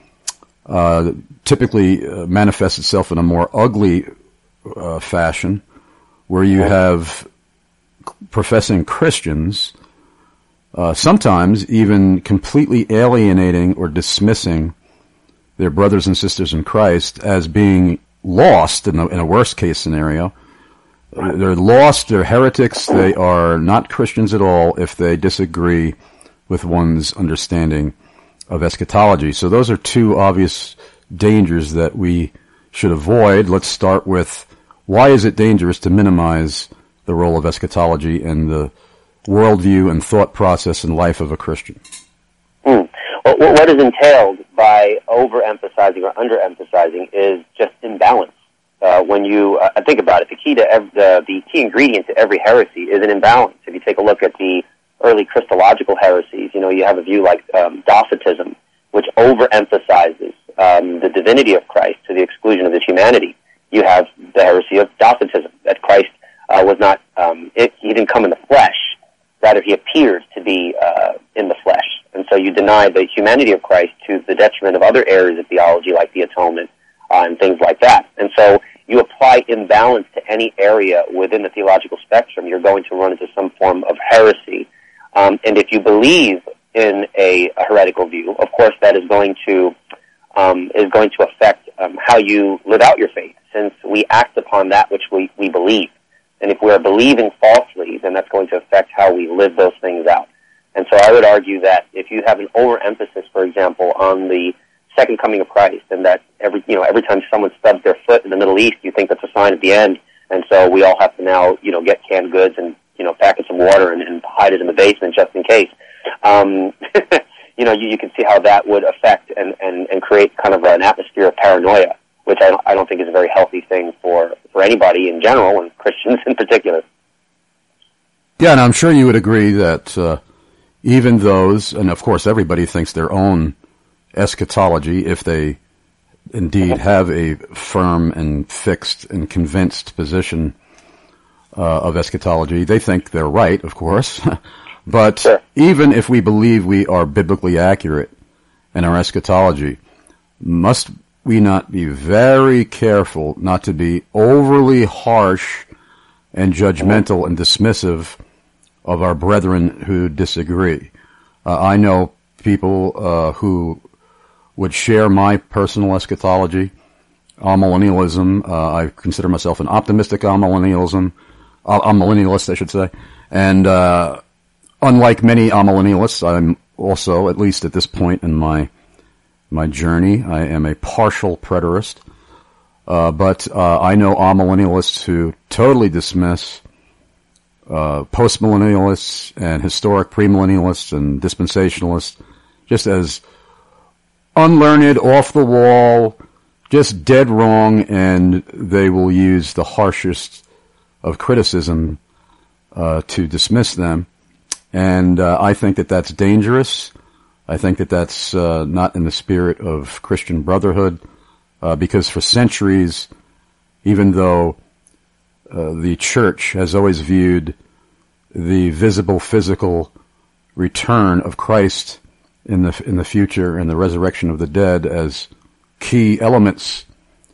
uh, typically uh, manifests itself in a more ugly uh, fashion, where you have professing Christians uh, sometimes even completely alienating or dismissing their brothers and sisters in Christ as being lost in a, in a worst case scenario. They're lost, they're heretics, they are not Christians at all if they disagree with one's understanding of eschatology. So those are two obvious dangers that we should avoid. Let's start with, why is it dangerous to minimize the role of eschatology in the worldview and thought process and life of a Christian? Mm. Well, what is entailed by overemphasizing or underemphasizing is just imbalance. Uh, when you uh, think about it, the key to ev- the, the key ingredient to every heresy is an imbalance. If you take a look at the early Christological heresies, you know, you have a view like um, Docetism, which overemphasizes um, the divinity of Christ to the exclusion of his humanity. You have the heresy of Docetism, that Christ uh, was not, um, it, he didn't come in the flesh. Rather, he appeared to be uh, in the flesh. And so you deny the humanity of Christ to the detriment of other areas of theology like the atonement uh, and things like that. And so you apply imbalance to any area within the theological spectrum, you're going to run into some form of heresy. Um, and if you believe in a, a heretical view, of course that is going to um, is going to affect um, how you live out your faith, since we act upon that which we, we believe. And if we are believing falsely, then that's going to affect how we live those things out. And so I would argue that if you have an overemphasis, for example, on the second coming of Christ, and that every you know every time someone stubs their foot in the Middle East, you think that's a sign at the end, and so we all have to now you know get canned goods and you know pack in some water and, and hide it in the basement just in case. Um, you know you, you can see how that would affect and, and, and create kind of an atmosphere of paranoia, which I don't, I don't think is a very healthy thing for, for anybody in general, and Christians in particular. Yeah, and I'm sure you would agree that uh, even those, and of course everybody thinks their own eschatology, if they indeed have a firm and fixed and convinced position uh, of eschatology, they think they're right, of course. But sure. Even if we believe we are biblically accurate in our eschatology, must we not be very careful not to be overly harsh and judgmental and dismissive of our brethren who disagree? Uh, I know people uh, who would share my personal eschatology, amillennialism. Uh, I consider myself an optimistic amillennialism, uh, amillennialist, I should say. And uh, unlike many amillennialists, I'm also, at least at this point in my my journey, I am a partial preterist. Uh, but uh, I know amillennialists who totally dismiss uh, postmillennialists and historic premillennialists and dispensationalists just as unlearned, off the wall, just dead wrong, and they will use the harshest of criticism uh, to dismiss them. And uh, I think that that's dangerous. I think that that's uh, not in the spirit of Christian brotherhood, uh, because for centuries, even though uh, the church has always viewed the visible, physical return of Christ in the in the future and the resurrection of the dead as key elements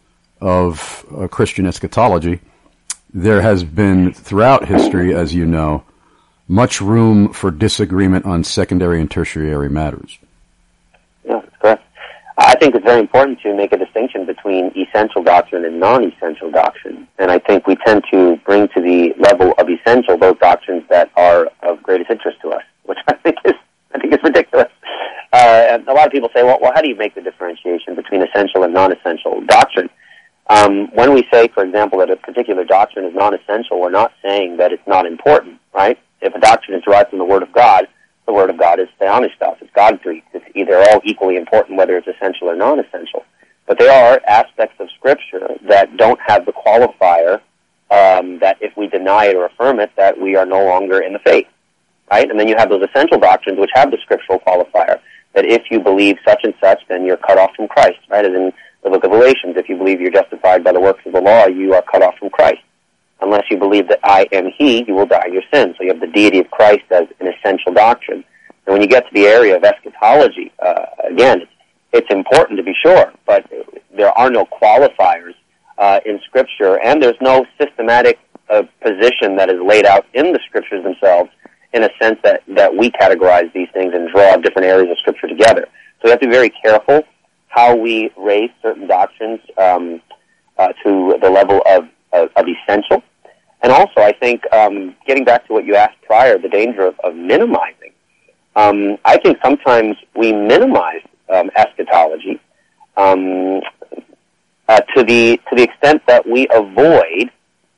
of uh, Christian eschatology, there has been throughout history, as you know, much room for disagreement on secondary and tertiary matters. Yeah, that's correct. I think it's very important to make a distinction between essential doctrine and non-essential doctrine. And I think we tend to bring to the level of essential those doctrines that are of greatest interest to us, which I think is I think is ridiculous. Uh, and a lot of people say, well, well, how do you make the differentiation between essential and non-essential doctrine? Um, when we say, for example, that a particular doctrine is non-essential, we're not saying that it's not important, right? If a doctrine is derived from the Word of God, the Word of God is theonistos, it's God-breathed. It's either all equally important, whether it's essential or non-essential. But there are aspects of Scripture that don't have the qualifier um, that if we deny it or affirm it, that we are no longer in the faith, right? And then you have those essential doctrines which have the scriptural qualifier, that if you believe such and such, then you're cut off from Christ, right? As in the book of Galatians, if you believe you're justified by the works of the law, you are cut off from Christ. Unless you believe that I am He, you will die in your sins. So you have the deity of Christ as an essential doctrine. And when you get to the area of eschatology, uh, again, it's, it's important to be sure, but there are no qualifiers uh, in Scripture, and there's no systematic uh, position that is laid out in the Scriptures themselves in a sense that, that we categorize these things and draw different areas of Scripture together. So we have to be very careful how we raise certain doctrines um, uh, to the level of, of, of essential. And also, I think, um, getting back to what you asked prior, the danger of, of minimizing. Um, I think sometimes we minimize um, eschatology um, uh, to the to the extent that we avoid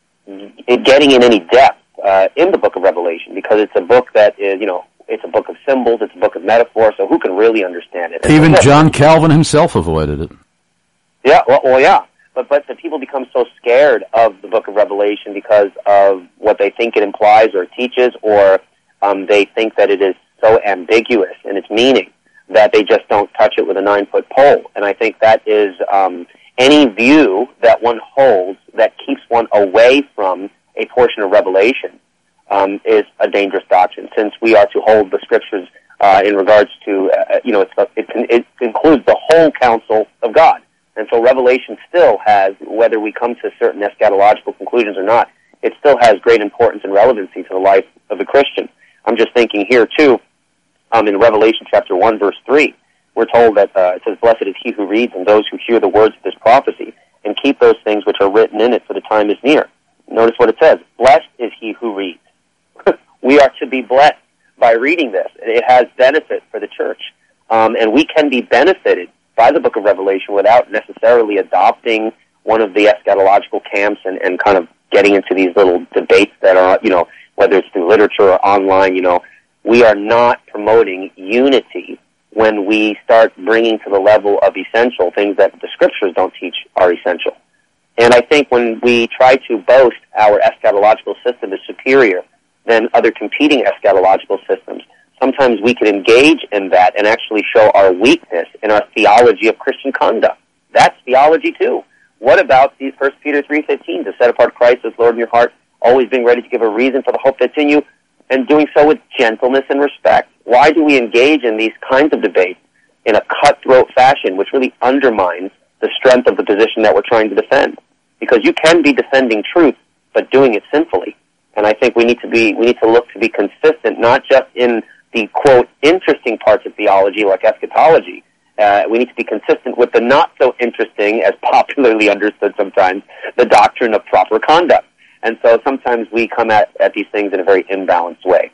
it getting in any depth uh, in the book of Revelation, because it's a book that is, you know, it's a book of symbols, it's a book of metaphor, so who can really understand it? Even John Calvin himself avoided it. Yeah, well, well yeah. But but the people become so scared of the book of Revelation because of what they think it implies or teaches, or um, they think that it is so ambiguous in its meaning that they just don't touch it with a nine-foot pole. And I think that is um, any view that one holds that keeps one away from a portion of Revelation um, is a dangerous doctrine, since we are to hold the Scriptures uh, in regards to, uh, you know, it's, it, it includes the whole counsel of God. And so Revelation still has, whether we come to certain eschatological conclusions or not, it still has great importance and relevancy to the life of the Christian. I'm just thinking here, too, um, in Revelation chapter one, verse three, we're told that uh, it says, "Blessed is he who reads and those who hear the words of this prophecy, and keep those things which are written in it, for the time is near." Notice what it says. Blessed is he who reads. We are to be blessed by reading this. It has benefit for the church. Um, and we can be benefited by the book of Revelation without necessarily adopting one of the eschatological camps and, and kind of getting into these little debates that are, you know, whether it's through literature or online. You know, we are not promoting unity when we start bringing to the level of essential things that the Scriptures don't teach are essential. And I think when we try to boast our eschatological system is superior than other competing eschatological systems, sometimes we can engage in that and actually show our weakness in our theology of Christian conduct. That's theology too. What about the First Peter three fifteen, to set apart Christ as Lord in your heart, always being ready to give a reason for the hope that's in you, and doing so with gentleness and respect? Why do we engage in these kinds of debates in a cutthroat fashion, which really undermines the strength of the position that we're trying to defend? Because you can be defending truth, but doing it sinfully. And I think we need to be, we need to look to be consistent, not just in the, quote, interesting parts of theology like eschatology. Uh, we need to be consistent with the not so interesting, as popularly understood sometimes, the doctrine of proper conduct. And so sometimes we come at, at these things in a very imbalanced way.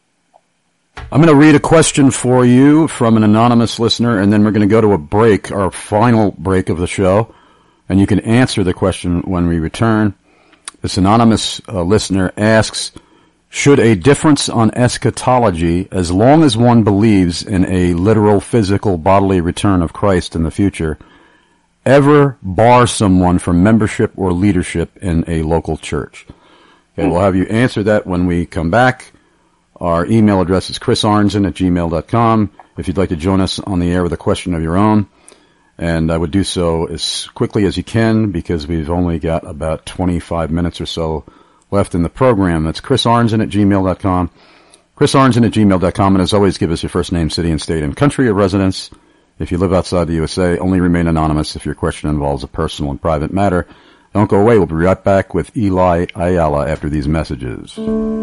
I'm going to read a question for you from an anonymous listener, and then we're going to go to a break, our final break of the show, and you can answer the question when we return. This anonymous uh, listener asks, should a difference on eschatology, as long as one believes in a literal, physical, bodily return of Christ in the future, ever bar someone from membership or leadership in a local church? Okay, we'll have you answer that when we come back. Our email address is chris arnzen at gmail dot com. If you'd like to join us on the air with a question of your own, and I would do so as quickly as you can because we've only got about twenty-five minutes or so left in the program. That's chris arnzen at gmail dot com. chris arnzen at gmail dot com. And as always, give us your first name, city, and state, and country of residence. If you live outside the U S A, only remain anonymous if your question involves a personal and private matter. Don't go away. We'll be right back with Eli Ayala after these messages.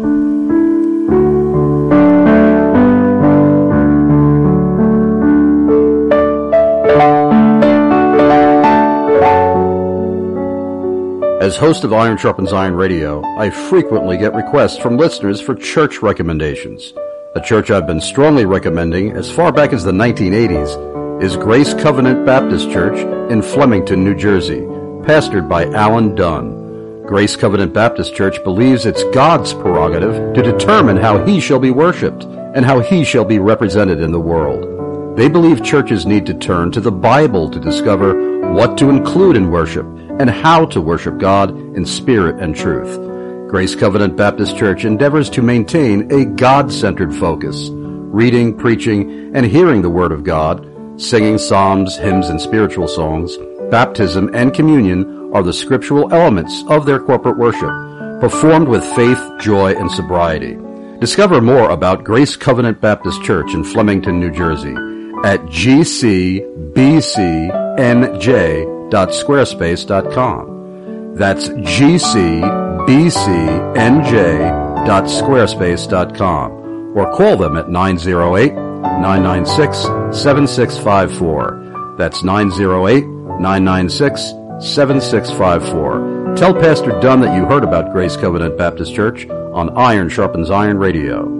As host of Iron Sharpens Iron Radio, I frequently get requests from listeners for church recommendations. A church I've been strongly recommending as far back as the nineteen eighties is Grace Covenant Baptist Church in Flemington, New Jersey, pastored by Alan Dunn. Grace Covenant Baptist Church believes it's God's prerogative to determine how He shall be worshipped and how He shall be represented in the world. They believe churches need to turn to the Bible to discover what to include in worship and how to worship God in spirit and truth. Grace Covenant Baptist Church endeavors to maintain a God-centered focus, reading, preaching, and hearing the Word of God, singing psalms, hymns, and spiritual songs. Baptism and communion are the scriptural elements of their corporate worship, performed with faith, joy, and sobriety. Discover more about Grace Covenant Baptist Church in Flemington, New Jersey at g c b c n j dot squarespace dot com. That's g c b c n j dot squarespace dot com, or call them at nine oh eight, nine nine six, seven six five four. That's nine oh eight, nine nine six, seven six five four. Tell Pastor Dunn that you heard about Grace Covenant Baptist Church on Iron Sharpens Iron Radio.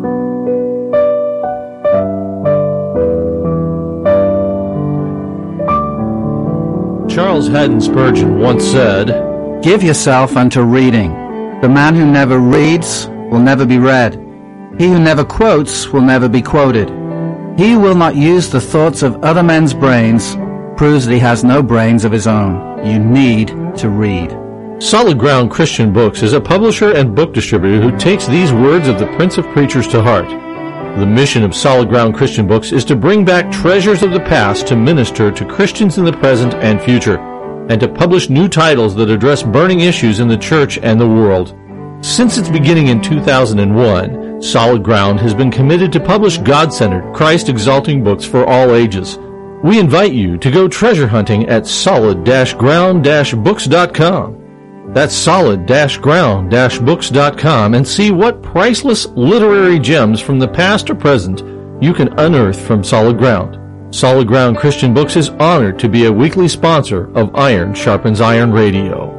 Charles Haddon Spurgeon once said, "Give yourself unto reading. The man who never reads will never be read. He who never quotes will never be quoted. He who will not use the thoughts of other men's brains proves that he has no brains of his own. You need to read." Solid Ground Christian Books is a publisher and book distributor who takes these words of the Prince of Preachers to heart. The mission of Solid Ground Christian Books is to bring back treasures of the past to minister to Christians in the present and future, and to publish new titles that address burning issues in the church and the world. Since its beginning in two thousand one, Solid Ground has been committed to publish God-centered, Christ-exalting books for all ages. We invite you to go treasure hunting at solid ground books dot com. That's solid ground books dot com and see what priceless literary gems from the past or present you can unearth from Solid Ground. Solid Ground Christian Books is honored to be a weekly sponsor of Iron Sharpens Iron Radio.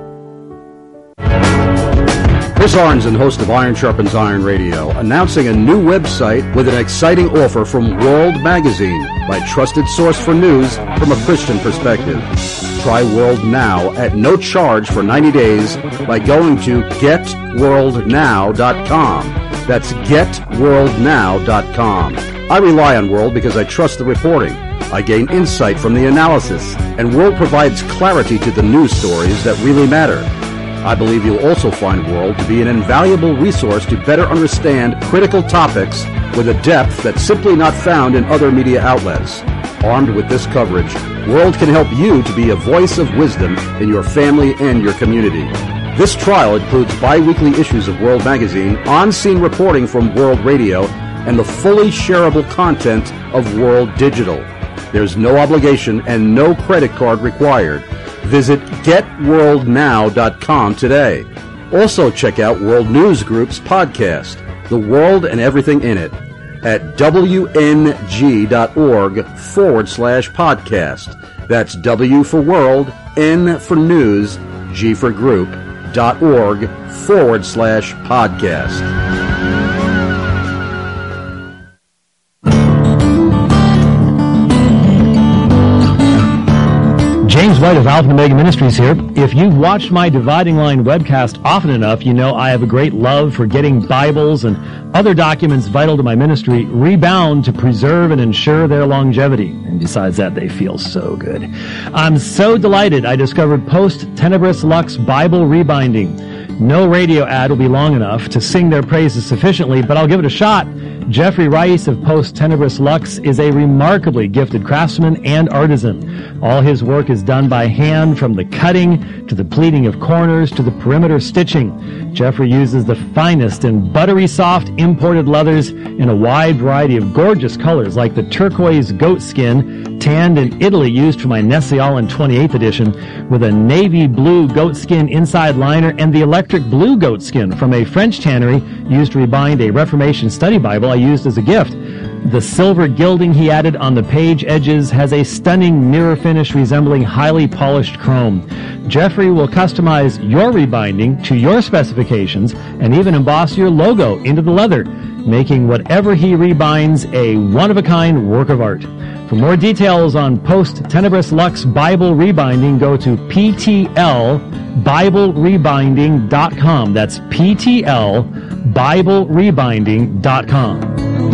Chris Arnzen, host of Iron Sharpens Iron Radio, announcing a new website with an exciting offer from World Magazine, my trusted source for news from a Christian perspective. Try World Now at no charge for ninety days by going to get world now dot com. That's get world now dot com. I rely on World because I trust the reporting. I gain insight from the analysis, and World provides clarity to the news stories that really matter. I believe you'll also find World to be an invaluable resource to better understand critical topics with a depth that's simply not found in other media outlets. Armed with this coverage, World can help you to be a voice of wisdom in your family and your community. This trial includes bi-weekly issues of World Magazine, on-scene reporting from World Radio, and the fully shareable content of World Digital. There's no obligation and no credit card required. Visit get world now dot com today. Also check out World News Group's podcast, The World and Everything in It, at W N G dot org forward slash podcast. That's W for World, N for News, G for Group, dot org forward slash podcast. James White of Alpha and Omega Ministries here. If you've watched my Dividing Line webcast often enough, you know I have a great love for getting Bibles and other documents vital to my ministry rebound to preserve and ensure their longevity. And besides that, they feel so good. I'm so delighted I discovered Post Tenebris Lux Bible Rebinding. No radio ad will be long enough to sing their praises sufficiently, but I'll give it a shot. Jeffrey Rice of Post Tenebris Lux is a remarkably gifted craftsman and artisan. All his work is done by hand, from the cutting to the pleating of corners to the perimeter stitching. Jeffrey uses the finest and buttery soft imported leathers in a wide variety of gorgeous colors, like the turquoise goat skin tanned in Italy used for my Nestle-Aland twenty-eighth edition, with a navy blue goat skin inside liner, and the electric blue goat skin from a French tannery used to rebind a Reformation study Bible I used as a gift. The silver gilding he added on the page edges has a stunning mirror finish resembling highly polished chrome. Jeffrey will customize your rebinding to your specifications and even emboss your logo into the leather, making whatever he rebinds a one-of-a-kind work of art. For more details on Post Tenebris Lux Bible Rebinding, go to P T L Bible Rebinding dot com. That's P T L Bible Rebinding dot com.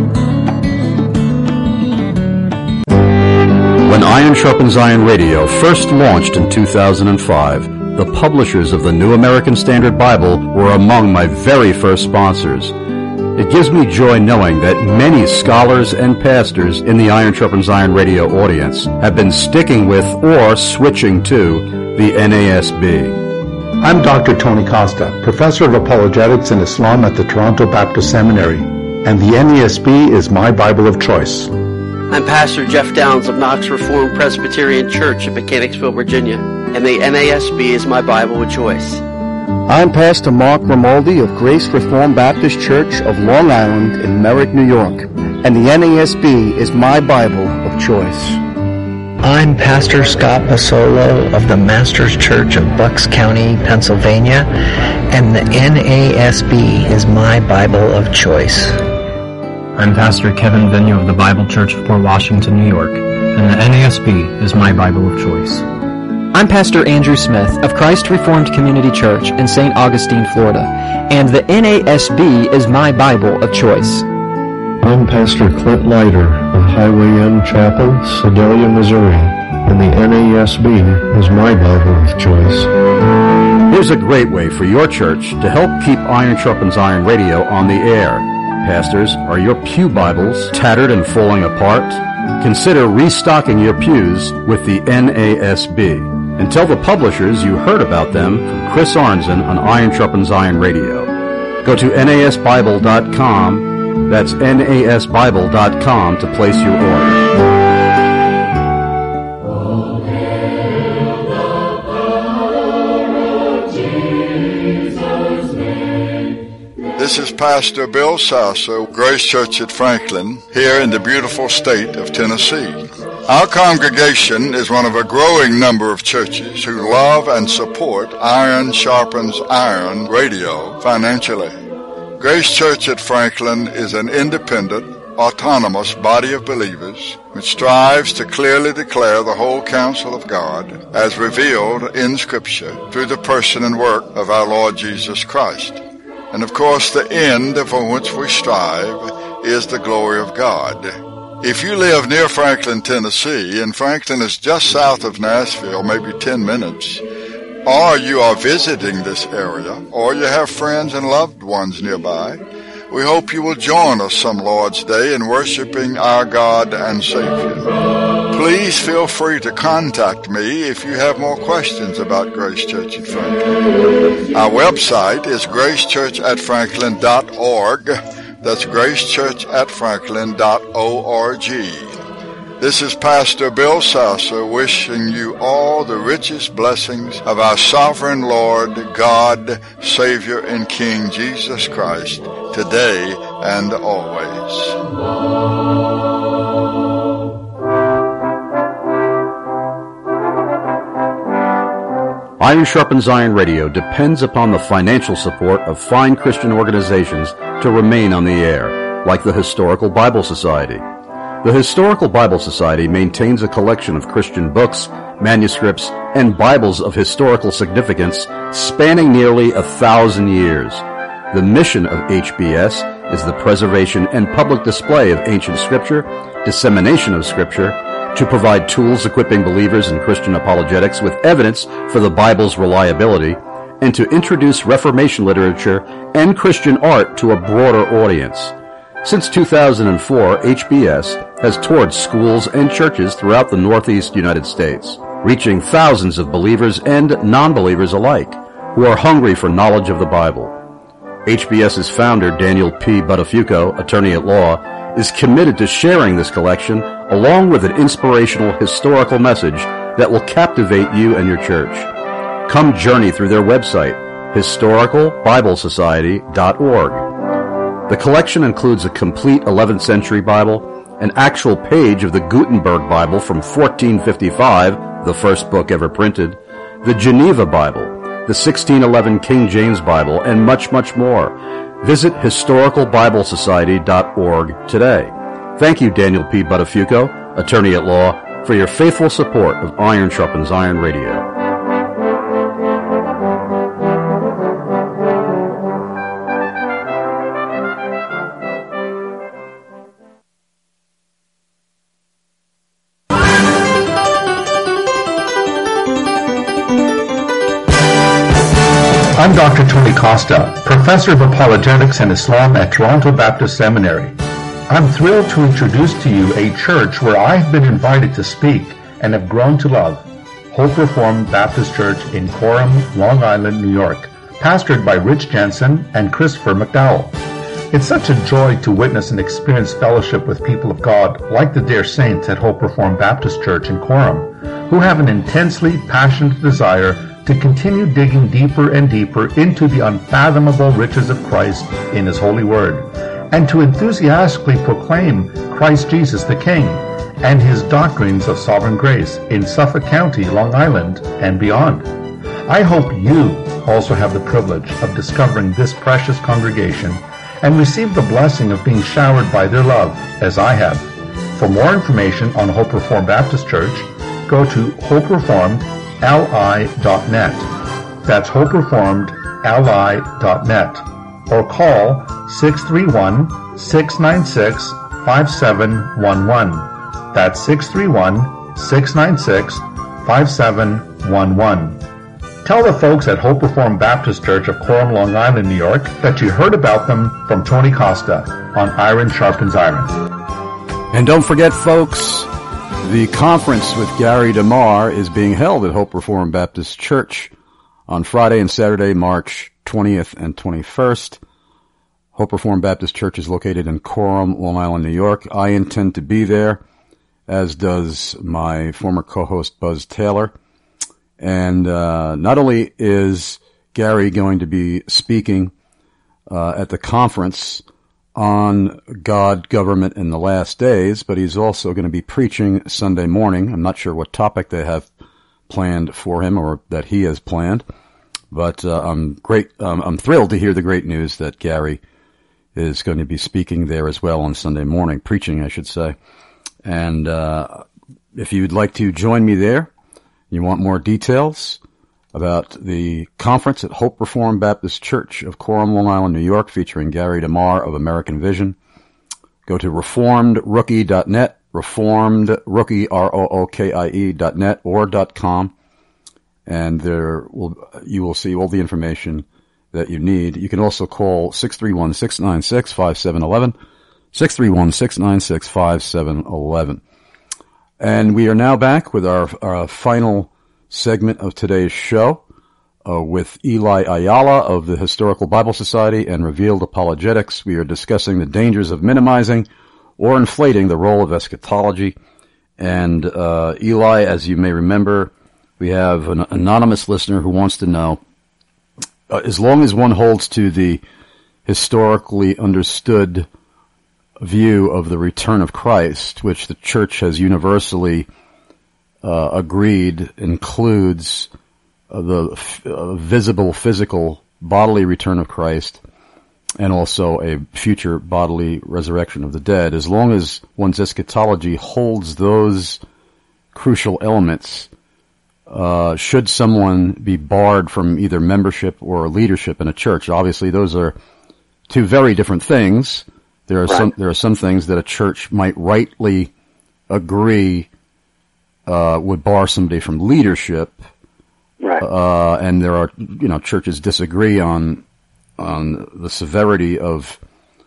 When Iron Sharpens Iron Radio first launched in two thousand five, the publishers of the New American Standard Bible were among my very first sponsors. It gives me joy knowing that many scholars and pastors in the Iron Sharpens Iron Radio audience have been sticking with or switching to the N A S B. I'm Doctor Tony Costa, Professor of Apologetics and Islam at the Toronto Baptist Seminary, and the N A S B is my Bible of choice. I'm Pastor Jeff Downs of Knox Reformed Presbyterian Church in Mechanicsville, Virginia, and the N A S B is my Bible of choice. I'm Pastor Mark Grimaldi of Grace Reformed Baptist Church of Long Island in Merrick, New York, and the N A S B is my Bible of choice. I'm Pastor Scott Pasolo of the Masters Church of Bucks County, Pennsylvania, and the N A S B is my Bible of choice. I'm Pastor Kevin Vigneault of the Bible Church of Port Washington, New York, and the N A S B is my Bible of choice. I'm Pastor Andrew Smith of Christ Reformed Community Church in Saint Augustine, Florida, and the N A S B is my Bible of choice. I'm Pastor Clint Leiter of Highway M Chapel, Sedalia, Missouri, and the N A S B is my Bible of choice. Here's a great way for your church to help keep Iron Sharpens Iron Radio on the air. Pastors, are your pew Bibles tattered and falling apart? Consider restocking your pews with the N A S B. And tell the publishers you heard about them from Chris Arnzen on Iron Sharpens Iron Radio. Go to N A S Bible dot com. That's N A S Bible dot com to place your order. This is Pastor Bill Sasso, Grace Church at Franklin, here in the beautiful state of Tennessee. Our congregation is one of a growing number of churches who love and support Iron Sharpens Iron Radio financially. Grace Church at Franklin is an independent, autonomous body of believers which strives to clearly declare the whole counsel of God as revealed in Scripture through the person and work of our Lord Jesus Christ. And of course, the end for which we strive is the glory of God. If you live near Franklin, Tennessee, and Franklin is just south of Nashville, maybe ten minutes, or you are visiting this area, or you have friends and loved ones nearby, we hope you will join us some Lord's Day in worshiping our God and Savior. Please feel free to contact me if you have more questions about Grace Church at Franklin. Our website is grace church at franklin dot org. That's grace church at franklin dot org. This is Pastor Bill Sasso wishing you all the richest blessings of our sovereign Lord, God, Savior, and King Jesus Christ, today and always. Iron Sharpens Iron Radio depends upon the financial support of fine Christian organizations to remain on the air, like the Historical Bible Society. The Historical Bible Society maintains a collection of Christian books, manuscripts, and Bibles of historical significance spanning nearly a thousand years. The mission of H B S is the preservation and public display of ancient Scripture, dissemination of Scripture, to provide tools equipping believers in Christian apologetics with evidence for the Bible's reliability, and to introduce Reformation literature and Christian art to a broader audience. Since two thousand four, H B S has toured schools and churches throughout the Northeast United States, reaching thousands of believers and non-believers alike who are hungry for knowledge of the Bible. HBS's founder, Daniel P. Buttafuoco, attorney at law, is committed to sharing this collection along with an inspirational historical message that will captivate you and your church. Come journey through their website, historical bible society dot org. The collection includes a complete eleventh century Bible, an actual page of the Gutenberg Bible from fourteen fifty-five, the first book ever printed, the Geneva Bible, the sixteen eleven King James Bible, and much, much more. Visit historical bible society dot org today. Thank you, Daniel P. Buttafuoco, attorney at law, for your faithful support of Iron Sharpens Iron Radio. I'm Doctor Tony Costa, Professor of Apologetics and Islam at Toronto Baptist Seminary. I'm thrilled to introduce to you a church where I have been invited to speak and have grown to love, Hope Reformed Baptist Church in Coram, Long Island, New York, pastored by Rich Jensen and Christopher McDowell. It's such a joy to witness and experience fellowship with people of God like the dear saints at Hope Reformed Baptist Church in Coram, who have an intensely passionate desire to continue digging deeper and deeper into the unfathomable riches of Christ in His holy word, and to enthusiastically proclaim Christ Jesus the King and His doctrines of sovereign grace in Suffolk County, Long Island, and beyond. I hope you also have the privilege of discovering this precious congregation and receive the blessing of being showered by their love, as I have. For more information on Hope Reformed Baptist Church, go to hope reformed L I dot net. That's hope reformed L I dot net. Or call six three one, six nine six, five seven one one. That's six three one, six nine six, five seven one one. Tell the folks at Hope Reformed Baptist Church of Coram, Long Island, New York that you heard about them from Tony Costa on Iron Sharpens Iron. And don't forget, folks, the conference with Gary DeMar is being held at Hope Reformed Baptist Church on Friday and Saturday, March twentieth and twenty-first. Hope Reformed Baptist Church is located in Coram, Long Island, New York. I intend to be there, as does my former co-host Buzz Taylor. And uh, not only is Gary going to be speaking uh, at the conference on God, Government, in the Last Days, but he's also going to be preaching Sunday morning. I'm not sure what topic they have planned for him or that he has planned, but uh, I'm great. Um, I'm thrilled to hear the great news that Gary is going to be speaking there as well on Sunday morning, preaching, I should say. And uh, if you'd like to join me there, you want more details about the conference at Hope Reformed Baptist Church of Coram, Long Island, New York, featuring Gary DeMar of American Vision, go to reformed rookie dot net, reformed rookie, R O O K I E dot net or dot com, and there will, you will see all the information that you need. You can also call six three one, six nine six, five seven one one, six three one, six nine six, five seven one one. And we are now back with our, our final segment of today's show uh, with Eli Ayala of the Historical Bible Society and Revealed Apologetics. We are discussing the dangers of minimizing or inflating the role of eschatology. And uh, Eli, as you may remember, we have an anonymous listener who wants to know, uh, as long as one holds to the historically understood view of the return of Christ, which the church has universally uh, agreed includes uh, the f- uh, visible, physical, bodily return of Christ, and also a future bodily resurrection of the dead. As long as one's eschatology holds those crucial elements, uh, should someone be barred from either membership or leadership in a church? Obviously, those are two very different things. There are right. some there are some things that a church might rightly agree uh, would bar somebody from leadership, right? Uh, and there are you know churches disagree on on the severity of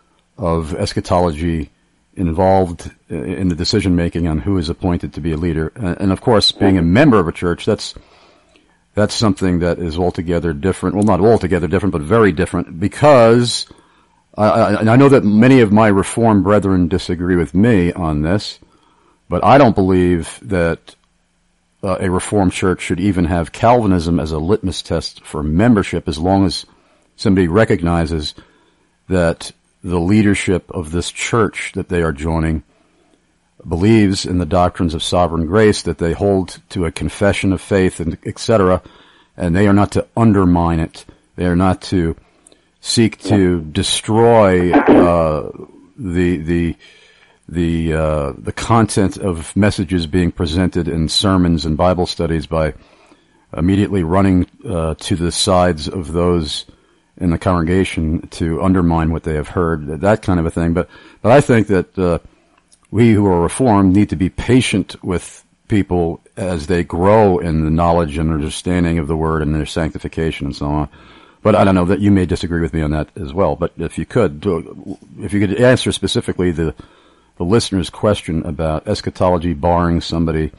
of eschatology involved in the decision making on who is appointed to be a leader. And, and of course, being a member of a church, that's that's something that is altogether different. Well, not altogether different, but very different, because I, I, I know that many of my Reformed brethren disagree with me on this, but I don't believe that uh, a Reformed church should even have Calvinism as a litmus test for membership, as long as somebody recognizes that the leadership of this church that they are joining believes in the doctrines of sovereign grace, that they hold to a confession of faith, and et cetera, and they are not to undermine it. They are not to seek to destroy uh, the the the uh, the content of messages being presented in sermons and Bible studies by immediately running uh, to the sides of those in the congregation to undermine what they have heard, that kind of a thing. But but I think that uh, we who are Reformed need to be patient with people as they grow in the knowledge and understanding of the Word and their sanctification and so on. But I don't know, that you may disagree with me on that as well. But if you could, if you could answer specifically the the listener's question about eschatology barring somebody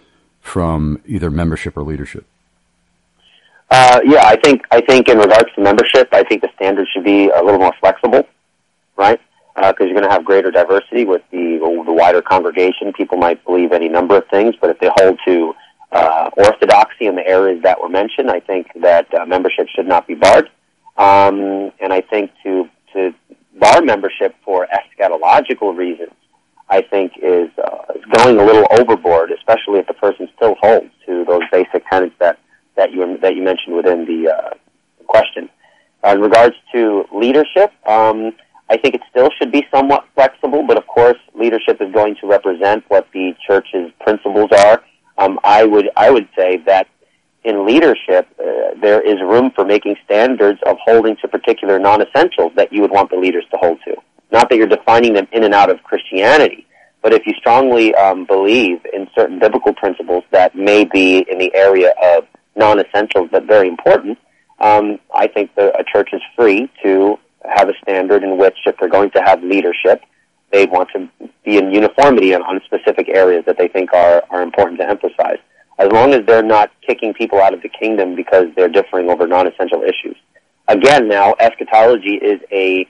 from either membership or leadership. Uh, yeah, I think I think in regards to membership, I think the standards should be a little more flexible, right? Because uh, you're going to have greater diversity with the the wider congregation. People might believe any number of things, but if they hold to uh, orthodoxy in the areas that were mentioned, I think that uh, membership should not be barred. Um, and I think to to bar membership for eschatological reasons, I think is, uh, is going a little overboard, especially if the person still holds to those basic tenets that. that you that you mentioned within the uh, question. Uh, in regards to leadership, um, I think it still should be somewhat flexible, but of course, leadership is going to represent what the church's principles are. Um, I would I would say that in leadership, uh, there is room for making standards of holding to particular non-essentials that you would want the leaders to hold to. Not that you're defining them in and out of Christianity, but if you strongly um, believe in certain biblical principles that may be in the area of non-essentials but very important, um, I think the, a church is free to have a standard in which, if they're going to have leadership, they want to be in uniformity on, on specific areas that they think are, are important to emphasize, as long as they're not kicking people out of the kingdom because they're differing over non-essential issues. Again, now, eschatology is a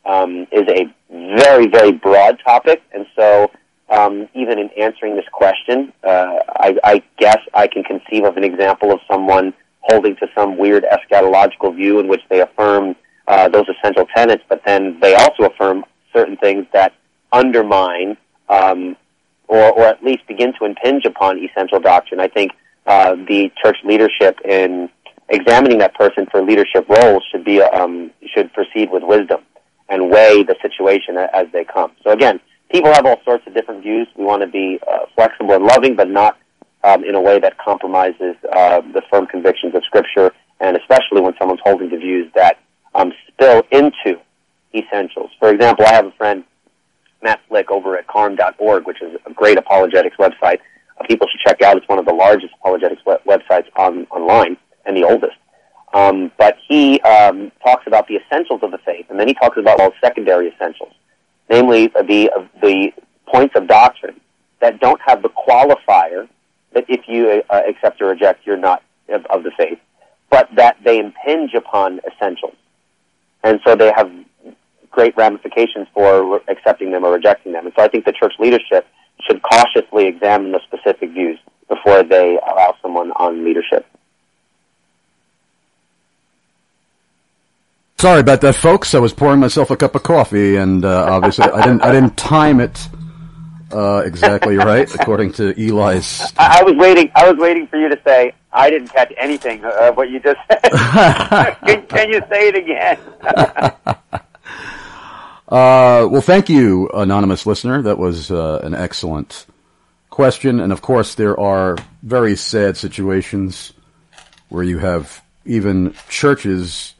um, is a very, very broad topic, and so um, even in answering this question, uh, I, I guess I can conceive of an example of someone holding to some weird eschatological view in which they affirm uh, those essential tenets, but then they also affirm certain things that undermine um, or, or at least begin to impinge upon essential doctrine. I think uh, the church leadership in examining that person for leadership roles should be um, should proceed with wisdom and weigh the situation as they come. So again, people have all sorts of different views. We want to be uh, flexible and loving, but not um, in a way that compromises uh, the firm convictions of Scripture, and especially when someone's holding to views that um, spill into essentials. For example, I have a friend, Matt Flick, over at carm dot org, which is a great apologetics website. Uh, people should check out. It's one of the largest apologetics web- websites on online and the oldest. Um, but he um, talks about the essentials of the faith, and then he talks about all secondary essentials, namely the uh, the points of doctrine that don't have the qualifier that if you uh, accept or reject, you're not of, of the faith, but that they impinge upon essentials. And so they have great ramifications for accepting them or rejecting them. And so I think the church leadership should cautiously examine the specific views before they allow someone on leadership. Sorry about that, folks. I was pouring myself a cup of coffee, and uh, obviously I didn't I didn't time it uh, exactly right, according to Eli's. I, I was waiting. I was waiting for you to say I didn't catch anything of what you just said. can, can you say it again? uh, well, thank you, anonymous listener. That was uh, an excellent question, and of course, there are very sad situations where you have even churches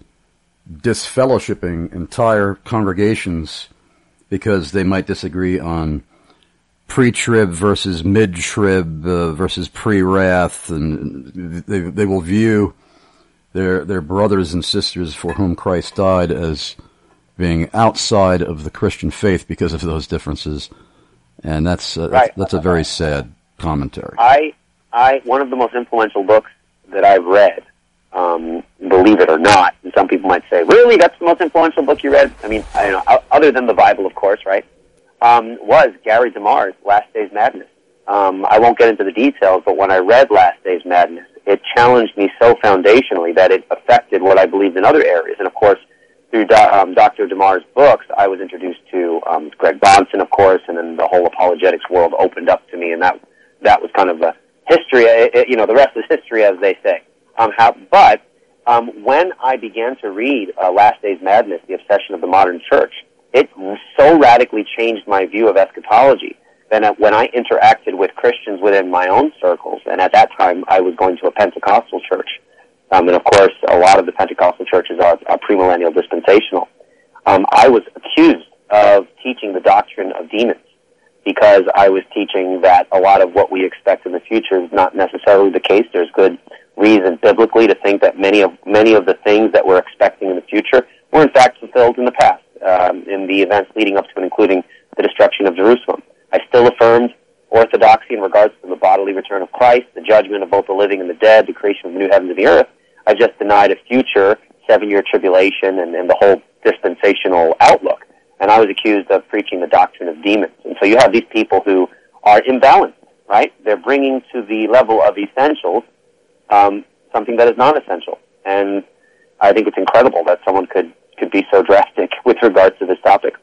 disfellowshipping entire congregations because they might disagree on pre-trib versus mid-trib uh, versus pre-wrath, and they they will view their their brothers and sisters for whom Christ died as being outside of the Christian faith because of those differences, and that's uh, right. that's, that's a very sad commentary. I I one of the most influential books that I've read, Um, believe it or not, and some people might say, really, that's the most influential book you read? I mean, I don't know, other than the Bible, of course, right, um, was Gary DeMar's Last Days Madness. Um, I won't get into the details, but when I read Last Days Madness, it challenged me so foundationally that it affected what I believed in other areas. And, of course, through Do- um, Doctor DeMar's books, I was introduced to um, Greg Bonson, of course, and then the whole apologetics world opened up to me, and that that was kind of a history, it, you know, the rest is history, as they say. Um, how, but um, when I began to read uh, Last Days Madness, The Obsession of the Modern Church, it so radically changed my view of eschatology that when I interacted with Christians within my own circles, and at that time I was going to a Pentecostal church, um, and of course a lot of the Pentecostal churches are, are premillennial dispensational, um, I was accused of teaching the doctrine of demons because I was teaching that a lot of what we expect in the future is not necessarily the case. There's good reason biblically to think that many of many of the things that we're expecting in the future were in fact fulfilled in the past, um, in the events leading up to and including the destruction of Jerusalem. I still affirmed orthodoxy in regards to the bodily return of Christ, the judgment of both the living and the dead, the creation of the new heavens and the earth. I just denied a future seven-year tribulation and, and the whole dispensational outlook. And I was accused of preaching the doctrine of demons. And so you have these people who are imbalanced, right? They're bringing to the level of essentials Um, something that is non-essential. And I think it's incredible that someone could, could be so drastic with regards to this topic.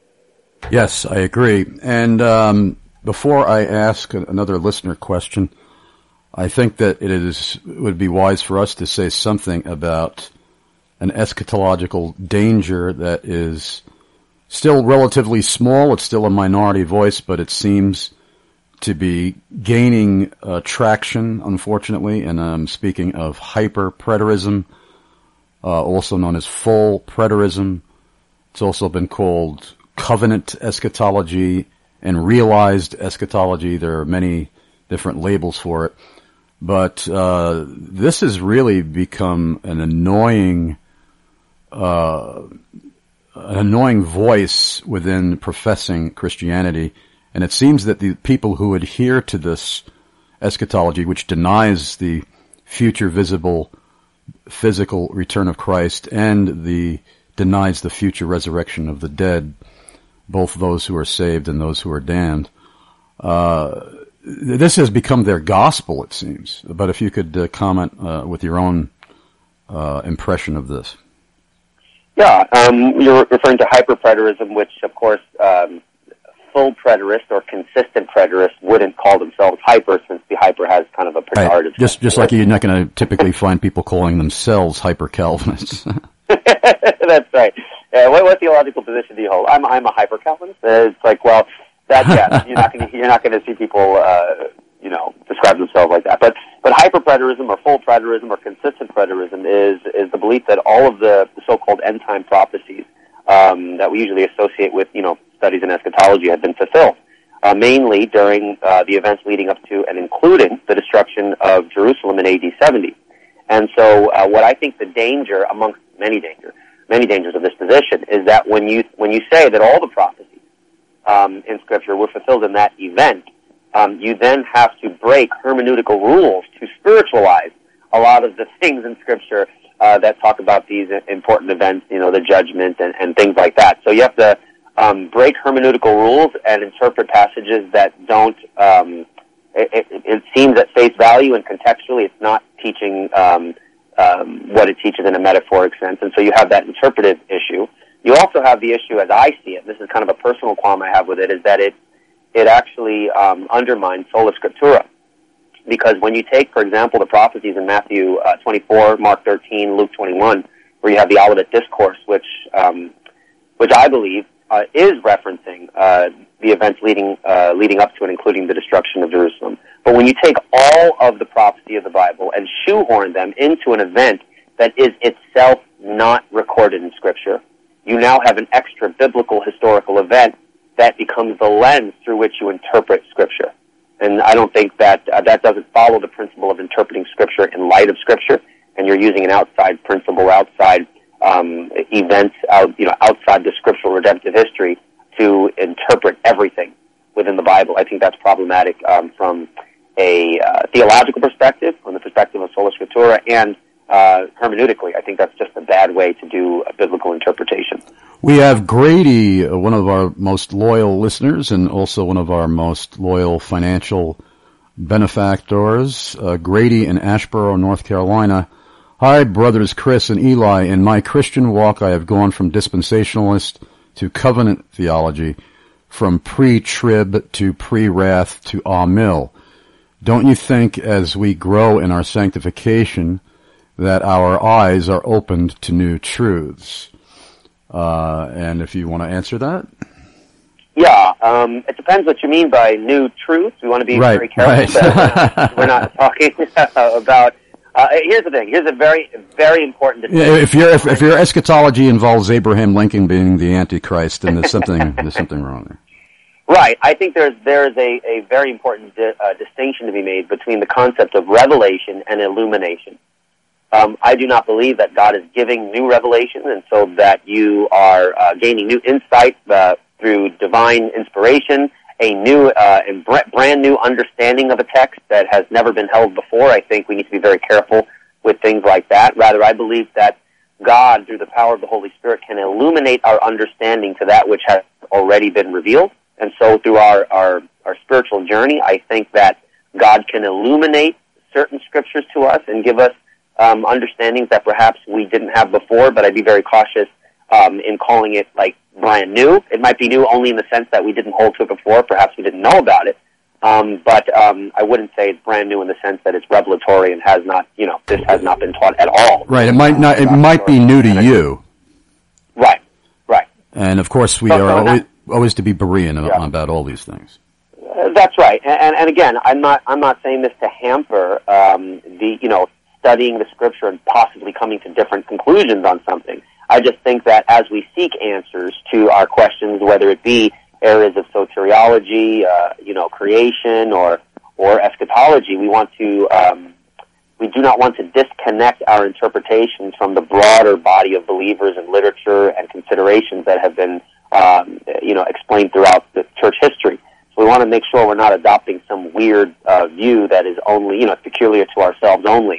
Yes, I agree. And um, before I ask another listener question, I think that it is it would be wise for us to say something about an eschatological danger that is still relatively small. It's still a minority voice, but it seems to be gaining uh, traction, unfortunately, and I'm speaking of hyper-preterism, uh, also known as full preterism. It's also been called covenant eschatology and realized eschatology. There are many different labels for it. But uh, this has really become an annoying, uh, an annoying voice within professing Christianity. And it seems that the people who adhere to this eschatology, which denies the future visible physical return of Christ and the denies the future resurrection of the dead, both those who are saved and those who are damned. Uh, this has become their gospel, it seems. But if you could uh, comment uh, with your own uh, impression of this. Yeah, um, you're referring to hyperpreterism, which, of course, um, full preterists or consistent preterists wouldn't call themselves hyper, since the hyper has kind of a pejorative. Right. Just, just like you're not going to typically find people calling themselves hyper-Calvinists. That's right. Uh, what, what theological position do you hold? I'm, I'm a hyper-Calvinist. Uh, it's like, well, that yeah, you're not going to, you're not going to see people, uh, you know, describe themselves like that. But, but hyperpreterism or full preterism or consistent preterism is is the belief that all of the, the so-called end-time prophecies um, that we usually associate with, you know, studies in eschatology have been fulfilled, uh, mainly during uh, the events leading up to and including the destruction of Jerusalem in A D seventy. And so, uh, what I think the danger, amongst many danger, many dangers of this position, is that when you when you say that all the prophecies um, in Scripture were fulfilled in that event, um, you then have to break hermeneutical rules to spiritualize a lot of the things in Scripture uh, that talk about these important events, you know, the judgment and, and things like that. So you have to um, break hermeneutical rules and interpret passages that don't. Um, it, it, it seems at face value and contextually, it's not teaching um, um, what it teaches in a metaphoric sense, and so you have that interpretive issue. You also have the issue, as I see it, this is kind of a personal qualm I have with it, is that it it actually um, undermines sola scriptura. Because when you take, for example, the prophecies in Matthew uh, twenty-four, Mark thirteen, Luke twenty-one, where you have the Olivet Discourse, which um, which I believe uh, is referencing uh, the events leading uh, leading up to and including the destruction of Jerusalem. But when you take all of the prophecy of the Bible and shoehorn them into an event that is itself not recorded in Scripture, you now have an extra biblical historical event that becomes the lens through which you interpret Scripture. And I don't think that uh, that doesn't follow the principle of interpreting Scripture in light of Scripture, and you're using an outside principle, outside um, events, out, you know, outside the scriptural redemptive history to interpret everything within the Bible. I think that's problematic um, from a uh, theological perspective, from the perspective of sola scriptura, and uh, hermeneutically. I think that's just a bad way to do a biblical interpretation. We have Grady, one of our most loyal listeners and also one of our most loyal financial benefactors, uh, Grady in Asheboro, North Carolina. Hi, brothers Chris and Eli. In my Christian walk, I have gone from dispensationalist to covenant theology, from pre-trib to pre-wrath to amil. Don't you think as we grow in our sanctification that our eyes are opened to new truths? Uh, and if you want to answer that. Yeah, um, it depends what you mean by new truth. We want to be right, very careful right. that we're not talking about. Uh, here's the thing. Here's a very, very important distinction. If your if, if your eschatology involves Abraham Lincoln being the Antichrist, then there's something there's something wrong there. Right. I think there's there is a, a very important di- uh, distinction to be made between the concept of revelation and illumination. Um, I do not believe that God is giving new revelation, and so that you are uh, gaining new insight uh, through divine inspiration, a new uh, and brand new understanding of a text that has never been held before. I think we need to be very careful with things like that. Rather, I believe that God, through the power of the Holy Spirit, can illuminate our understanding to that which has already been revealed. And so through our, our, our spiritual journey, I think that God can illuminate certain scriptures to us and give us Um, understandings that perhaps we didn't have before, but I'd be very cautious um, in calling it like brand new. It might be new only in the sense that we didn't hold to it before, perhaps we didn't know about it, um, but um, I wouldn't say it's brand new in the sense that it's revelatory and has not, you know, this has not been taught at all. Right. It might not. It might be new to you. Right. Right. And of course, we so, are so always, that, always to be Berean yeah. about all these things. Uh, that's right. And, and, and again, I'm not. I'm not saying this to hamper um, the, you know, studying the scripture and possibly coming to different conclusions on something. I just think that as we seek answers to our questions, whether it be areas of soteriology, uh, you know, creation, or or eschatology, we want to um, we do not want to disconnect our interpretations from the broader body of believers and literature and considerations that have been um, you know explained throughout the church history. So we want to make sure we're not adopting some weird uh, view that is only you know peculiar to ourselves only.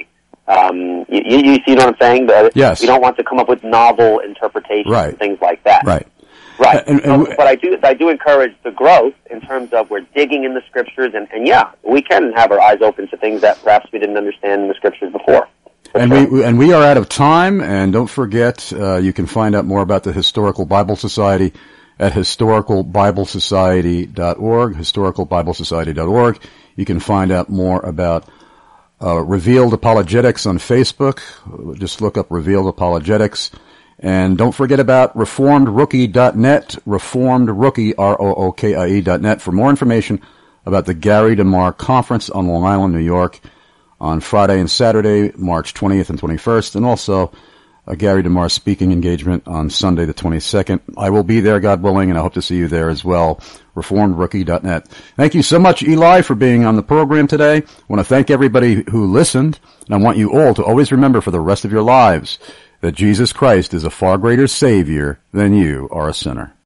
Um, you, you see what I'm saying? But yes. We don't want to come up with novel interpretations right. and things like that. Right. Right. And, and, so, but I do I do encourage the growth in terms of we're digging in the scriptures, and, and yeah, we can have our eyes open to things that perhaps we didn't understand in the scriptures before. And sure. we and we are out of time, and don't forget, uh, you can find out more about the Historical Bible Society at historical bible society dot org, historical bible society dot org. You can find out more about uh, Revealed Apologetics on Facebook. Just look up Revealed Apologetics. And don't forget about reformed rookie dot net, reformed rookie, R O O K I E dot net, for more information about the Gary DeMar Conference on Long Island, New York, on Friday and Saturday, March twentieth and twenty-first, and also a Gary DeMar speaking engagement on Sunday the twenty-second. I will be there, God willing, and I hope to see you there as well, reformed rookie dot net. Thank you so much, Eli, for being on the program today. I want to thank everybody who listened, and I want you all to always remember for the rest of your lives that Jesus Christ is a far greater Savior than you are a sinner.